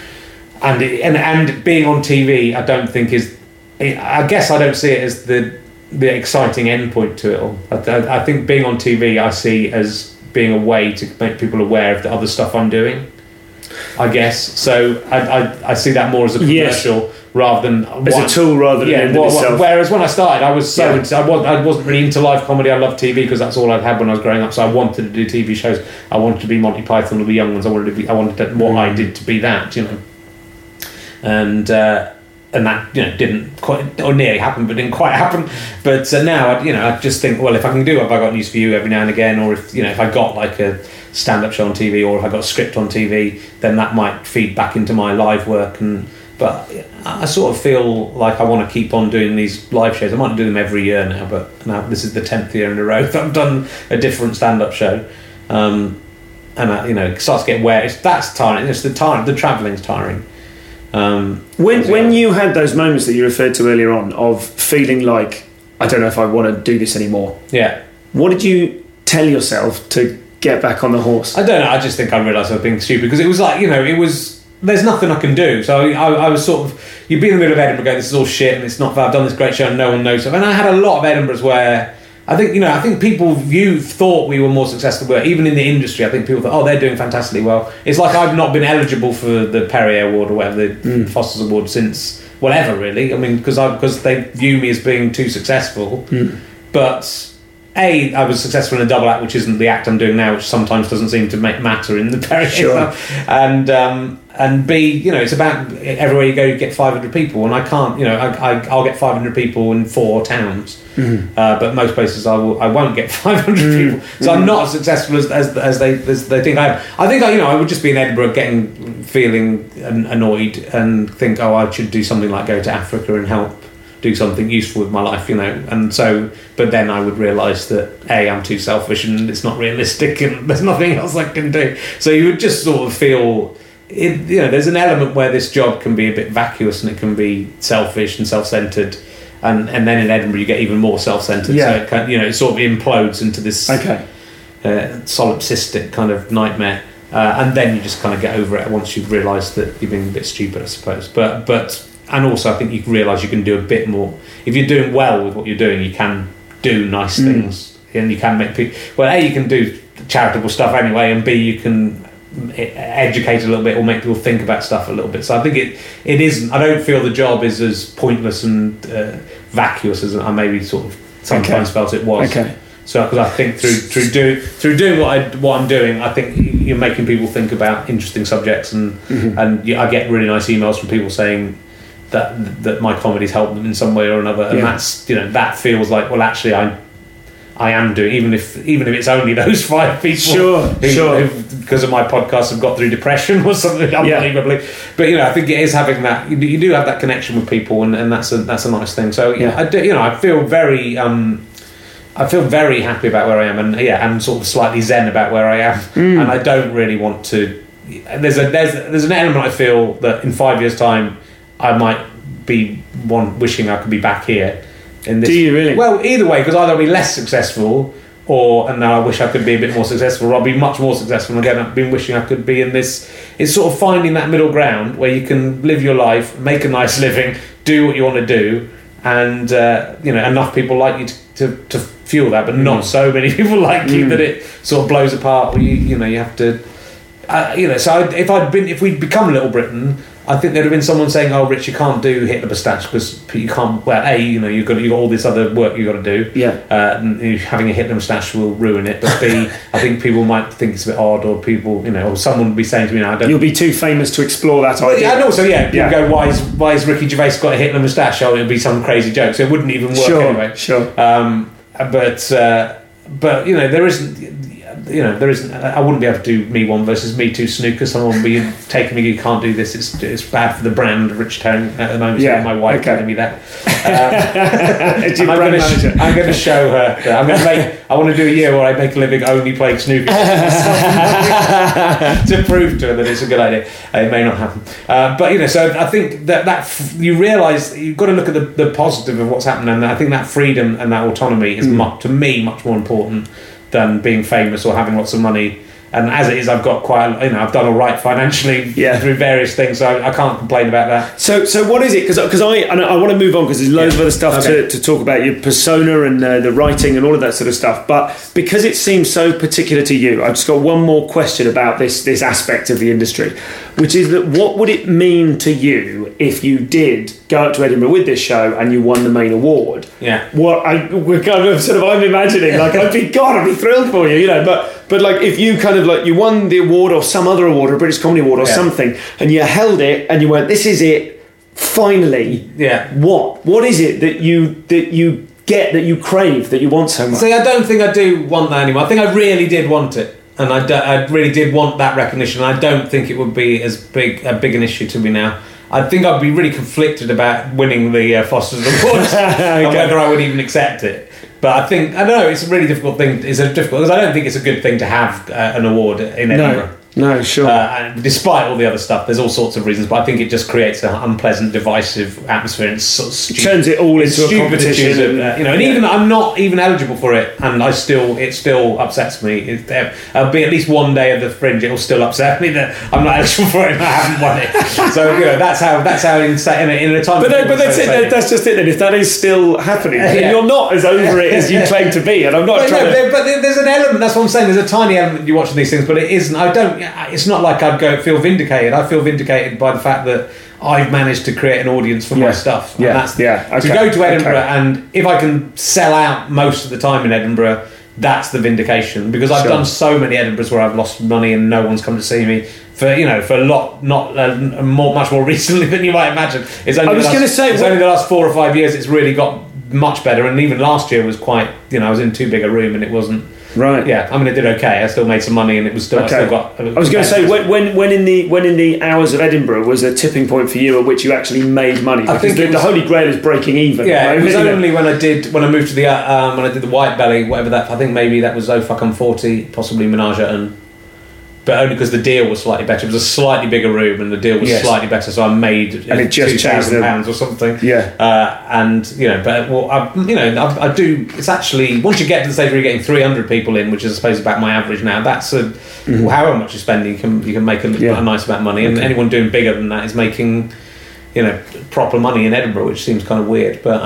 and being on TV, I don't think I guess I don't see it as the exciting endpoint to it all. I think being on TV, I see as being a way to make people aware of the other stuff I'm doing, I guess. So I see that more as a commercial rather than as a tool rather than itself. Whereas when I started, I was I wasn't really into live comedy. I loved TV because that's all I'd had when I was growing up. So I wanted to do TV shows. I wanted to be Monty Python or the Young Ones. I wanted what I did to be that, And that didn't quite, or nearly happen, but didn't quite happen. But now I just think, well, if I can do Have I Got News For You every now and again, or if I got like a stand-up show on TV, or if I got a script on TV, then that might feed back into my live work. But I sort of feel like I want to keep on doing these live shows. I might do them every year now, but now this is the 10th year in a row that I've done a different stand-up show. And it starts to get wear. That's tiring. The travelling's tiring. When you had those moments that you referred to earlier on of feeling like, I don't know if I want to do this anymore. Yeah. What did you tell yourself to get back on the horse? I don't know. I just think I realised I was being stupid, because it was like, there's nothing I can do. So I was sort of, you'd be in the middle of Edinburgh going, this is all shit and it's not fair, I've done this great show and no one knows. And I had a lot of Edinburghs where I think people thought we were more successful, but even in the industry, I think people thought, they're doing fantastically well. It's like I've not been eligible for the Perrier Award or whatever, the Foster's Award, since whatever, really. I mean, because they view me as being too successful. But I was successful in a double act, which isn't the act I'm doing now, which sometimes doesn't seem to matter in the Perrier stuff. And B, it's about everywhere you go, you get 500 people, and I can't, I'll get 500 people in 4 towns, but most places I won't get 500 people. So I'm not as successful as they think I am. I think I would just be in Edinburgh feeling annoyed and think, I should do something like go to Africa and help do something useful with my life, and so, but then I would realise that I'm too selfish and it's not realistic and there's nothing else I can do. So you would just sort of feel there's an element where this job can be a bit vacuous and it can be selfish and self-centred, and then in Edinburgh you get even more self-centred. So it sort of implodes into this solipsistic kind of nightmare, and then you just kind of get over it once you've realised that you're being a bit stupid, I suppose. But and also I think you realise you can do a bit more. If you're doing well with what you're doing, you can do nice things, and you can make people, you can do charitable stuff anyway, and B, you can educate a little bit or make people think about stuff a little bit. So I think it isn't, I don't feel the job is as pointless and vacuous as I maybe sort of sometimes felt it was. So because I think through doing what I'm doing, I think you're making people think about interesting subjects, and I get really nice emails from people saying that my comedy's helped them in some way or another, and that's that feels like, well, actually I am doing, even if it's only those 5 people who because of my podcast have got through depression or something unbelievably. But I think it is having that, you do have that connection with people, and that's a nice thing. So I feel very happy about where I am, and I'm sort of slightly zen about where I am, and I don't really want to. There's an element I feel that in 5 years' time I might be wishing I could be back here. In this. Do you really? Well, either way, because either I'll be less successful, and now I wish I could be a bit more successful, or I'll be much more successful, and again I've been wishing I could be in this. It's sort of finding that middle ground where you can live your life, make a nice living, do what you want to do, and enough people like you to fuel that, but not so many people like you that it sort of blows apart, or you have to so if we'd become Little Britain, I think there'd have been someone saying, "Oh, Rich, you can't do Hitler Moustache because you can't." Well, you've got all this other work you've got to do. Having a Hitler Moustache will ruin it. But B, I think people might think it's a bit odd, or people, or someone would be saying to me, "I don't." You'll be too famous to explore that idea. And also, people go, "Why is Ricky Gervais got a Hitler Moustache?" Oh, it'll be some crazy joke, so it wouldn't even work anyway. But there isn't. There isn't. I wouldn't be able to do Me One versus Me Two snooker. Someone would be taking me. You can't do this. It's bad for the brand of Rich Tone at the moment. So my wife telling me that. I'm going to show her. I want to do a year where I make a living only playing snooker to prove to her that it's a good idea. It may not happen, but so I think that you realise you've got to look at the positive of what's happening, and I think that freedom and that autonomy is to me much more important than being famous or having lots of money. And as it is, I've got I've done all right financially through various things, so I can't complain about that. So what is it? Because I want to move on, because there's loads of other stuff to talk about, your persona and the writing and all of that sort of stuff. But because it seems so particular to you, I've just got one more question about this aspect of the industry, which is that what would it mean to you if you did go out to Edinburgh with this show and you won the main award? We're kind of I'm imagining I'd be thrilled for you, But like if you kind of you won the award or some other award or a British Comedy Award or something, and you held it and you went, this is it, finally, what is it that you get, that you crave, that you want so much? See, I don't think I do want that anymore. I think I really did want it. And I really did want that recognition. I don't think it would be as big an issue to me now. I think I'd be really conflicted about winning the Foster's Award and whether I would even accept it. But I don't know, it's a really difficult thing. It's difficult because I don't think it's a good thing to have an award in Edinburgh. No, sure. And despite all the other stuff, there's all sorts of reasons, but I think it just creates an unpleasant, divisive atmosphere. And it's sort of stupid. It turns it all into a competition. Even I'm not even eligible for it, and it still upsets me. There'll be at least one day of the Fringe, it'll still upset me that I'm not eligible for it and I haven't won it. So that's how insane in a time. But that's just it. Then if that is still happening, then you're not as over it as you claim to be, and I'm not trying to. But there's an element. That's what I'm saying. There's a tiny element you watching these things, but it isn't. It's not like I'd feel vindicated. I feel vindicated by the fact that I've managed to create an audience for my stuff. And to go to Edinburgh, and if I can sell out most of the time in Edinburgh, that's the vindication. Because I've done so many Edinburghs where I've lost money and no one's come to see me for a lot, much more recently than you might imagine. It's only the last 4 or 5 years it's really got much better. And even last year was quite. I was in too big a room and it wasn't. Right. Yeah. I mean, it did okay. I still made some money, and it was still. Okay. I still got. I was going to say, when in the hours of Edinburgh was a tipping point for you at which you actually made money? Because I think the Holy Grail is breaking even. Yeah, it was only when I moved to the when I did the White Belly, whatever that. I think maybe that was Oh Fuck I'm 40, possibly Menage and. But only because the deal was slightly better. It was a slightly bigger room, and the deal was slightly better. So I made £2,000 or something. Yeah, I do. It's actually once you get to the stage where you're getting 300 people in, which is I suppose about my average now. That's however much you spend, you can make a nice amount of money. And anyone doing bigger than that is making, proper money in Edinburgh, which seems kind of weird, but.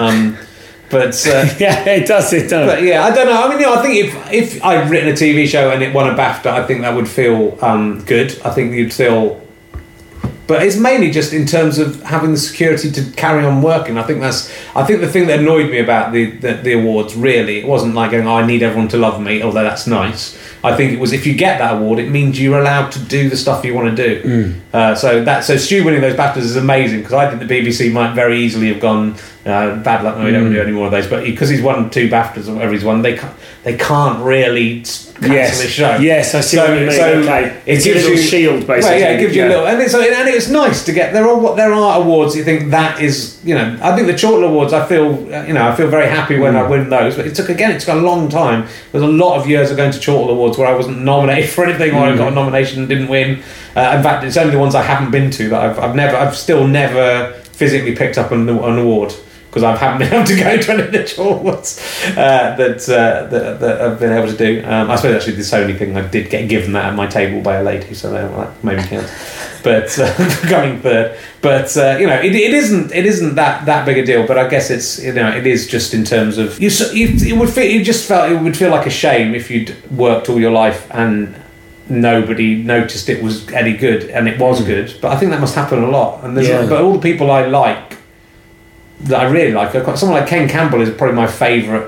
It does. But I don't know. I mean, I think if I'd written a TV show and it won a BAFTA, I think that would feel good. I think you'd feel. But it's mainly just in terms of having the security to carry on working. I think the thing that annoyed me about the awards, really, it wasn't like going, I need everyone to love me, although that's nice. I think it was, if you get that award, it means you're allowed to do the stuff you want to do. So Stu winning those BAFTAs is amazing, because I think the BBC might very easily have gone, bad luck, no, we don't want to do any more of those. But because he's won 2 BAFTAs or whatever he's won, they can't really cancel his show. Yes, I see what you mean. Okay. It gives you a shield, basically. Well, it gives you a little, and it's nice to get. There are awards. You think that is, I think the Chortle Awards. I feel very happy when I win those. But it took a long time. There was a lot of years of going to Chortle Awards where I wasn't nominated for anything, or I got a nomination and didn't win. In fact, it's only the ones I haven't been to that I've still never physically picked up an award. Because I haven't been able to go to any of the Awards that I've been able to do. I suppose actually the Sony thing, I did get given that at my table by a lady, so that maybe counts. But coming third, but it isn't that big a deal. But I guess it's it is just in terms of it would feel like a shame if you'd worked all your life and nobody noticed it was any good, and it was good. But I think that must happen a lot. And but all the people I like. That I really like. Someone like Ken Campbell is probably my favourite,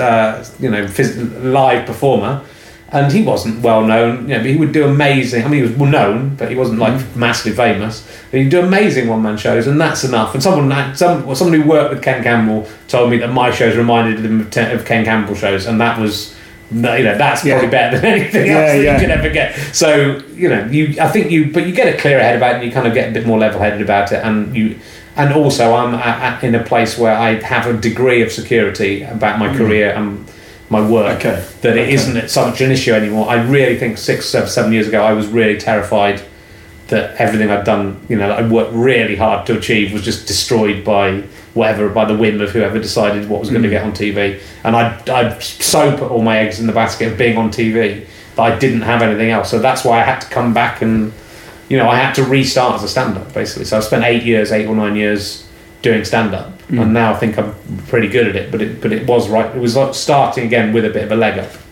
live performer, and he wasn't well known. But he would do amazing. I mean, he was well known, but he wasn't like massively famous. But he'd do amazing one-man shows, and that's enough. And someone who worked with Ken Campbell told me that my shows reminded them of Ken Campbell shows, and that was. That's probably better than anything else that you could ever get. So but you get a clearer head about it, and you kind of get a bit more level-headed about it, and also I'm in a place where I have a degree of security about my career and my work that it isn't such an issue anymore. I really think 6, 7 years ago I was really terrified that everything I'd done, that I worked really hard to achieve, was just destroyed by the whim of whoever decided what was going to get on TV. And I'd so put all my eggs in the basket of being on TV that I didn't have anything else. So that's why I had to come back and, I had to restart as a stand-up, basically. So I spent 8 or 9 years doing stand-up. And now I think I'm pretty good at it. But it was right. It was like starting again with a bit of a leg up.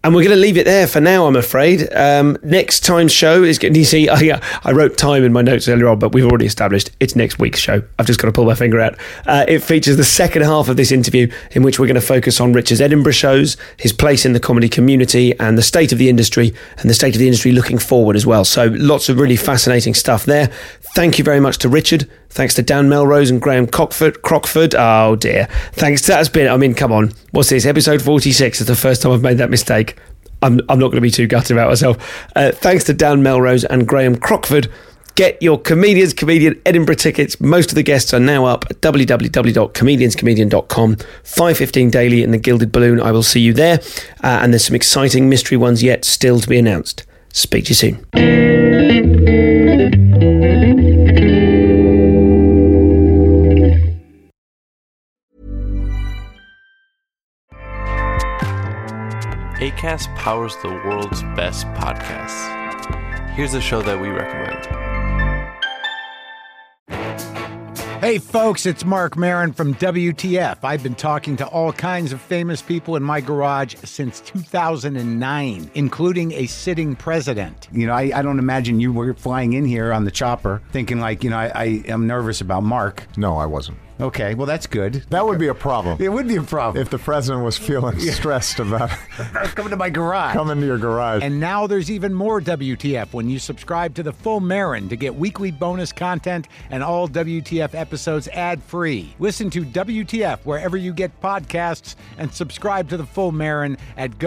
And we're going to leave it there for now, I'm afraid. Next time's show is going to... You see, I wrote time in my notes earlier on, but we've already established it's next week's show. I've just got to pull my finger out. It features the second half of this interview, in which we're going to focus on Richard's Edinburgh shows, his place in the comedy community, and the state of the industry, and the state of the industry looking forward as well. So lots of really fascinating stuff there. Thank you very much to Richard. Thanks to Dan Melrose and Graham Crockford. Oh dear. Thanks. That's been, I mean, come on. What's this? Episode 46 is the first time I've made that mistake. I'm not going to be too gutted about myself. Thanks to Dan Melrose and Graham Crockford. Get your Comedian Edinburgh tickets. Most of the guests are now up at www.comedianscomedian.com. 5:15 daily in the Gilded Balloon. I will see you there. And there's some exciting mystery ones yet still to be announced. Speak to you soon. Acast powers the world's best podcasts. Here's a show that we recommend. Hey folks, it's Mark Maron from WTF. I've been talking to all kinds of famous people in my garage since 2009, including a sitting president. You know, I don't imagine you were flying in here on the chopper thinking like, you know, I am nervous about Mark. No, I wasn't. Okay, well, that's good. That would be a problem. It would be a problem. If the president was feeling stressed about coming to my garage. Coming to your garage. And now there's even more WTF when you subscribe to the Full Marin to get weekly bonus content and all WTF episodes ad-free. Listen to WTF wherever you get podcasts and subscribe to the Full Marin at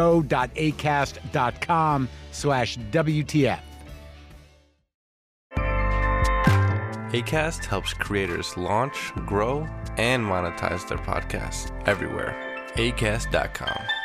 go.acast.com/WTF. Acast helps creators launch, grow, and monetize their podcasts everywhere. Acast.com.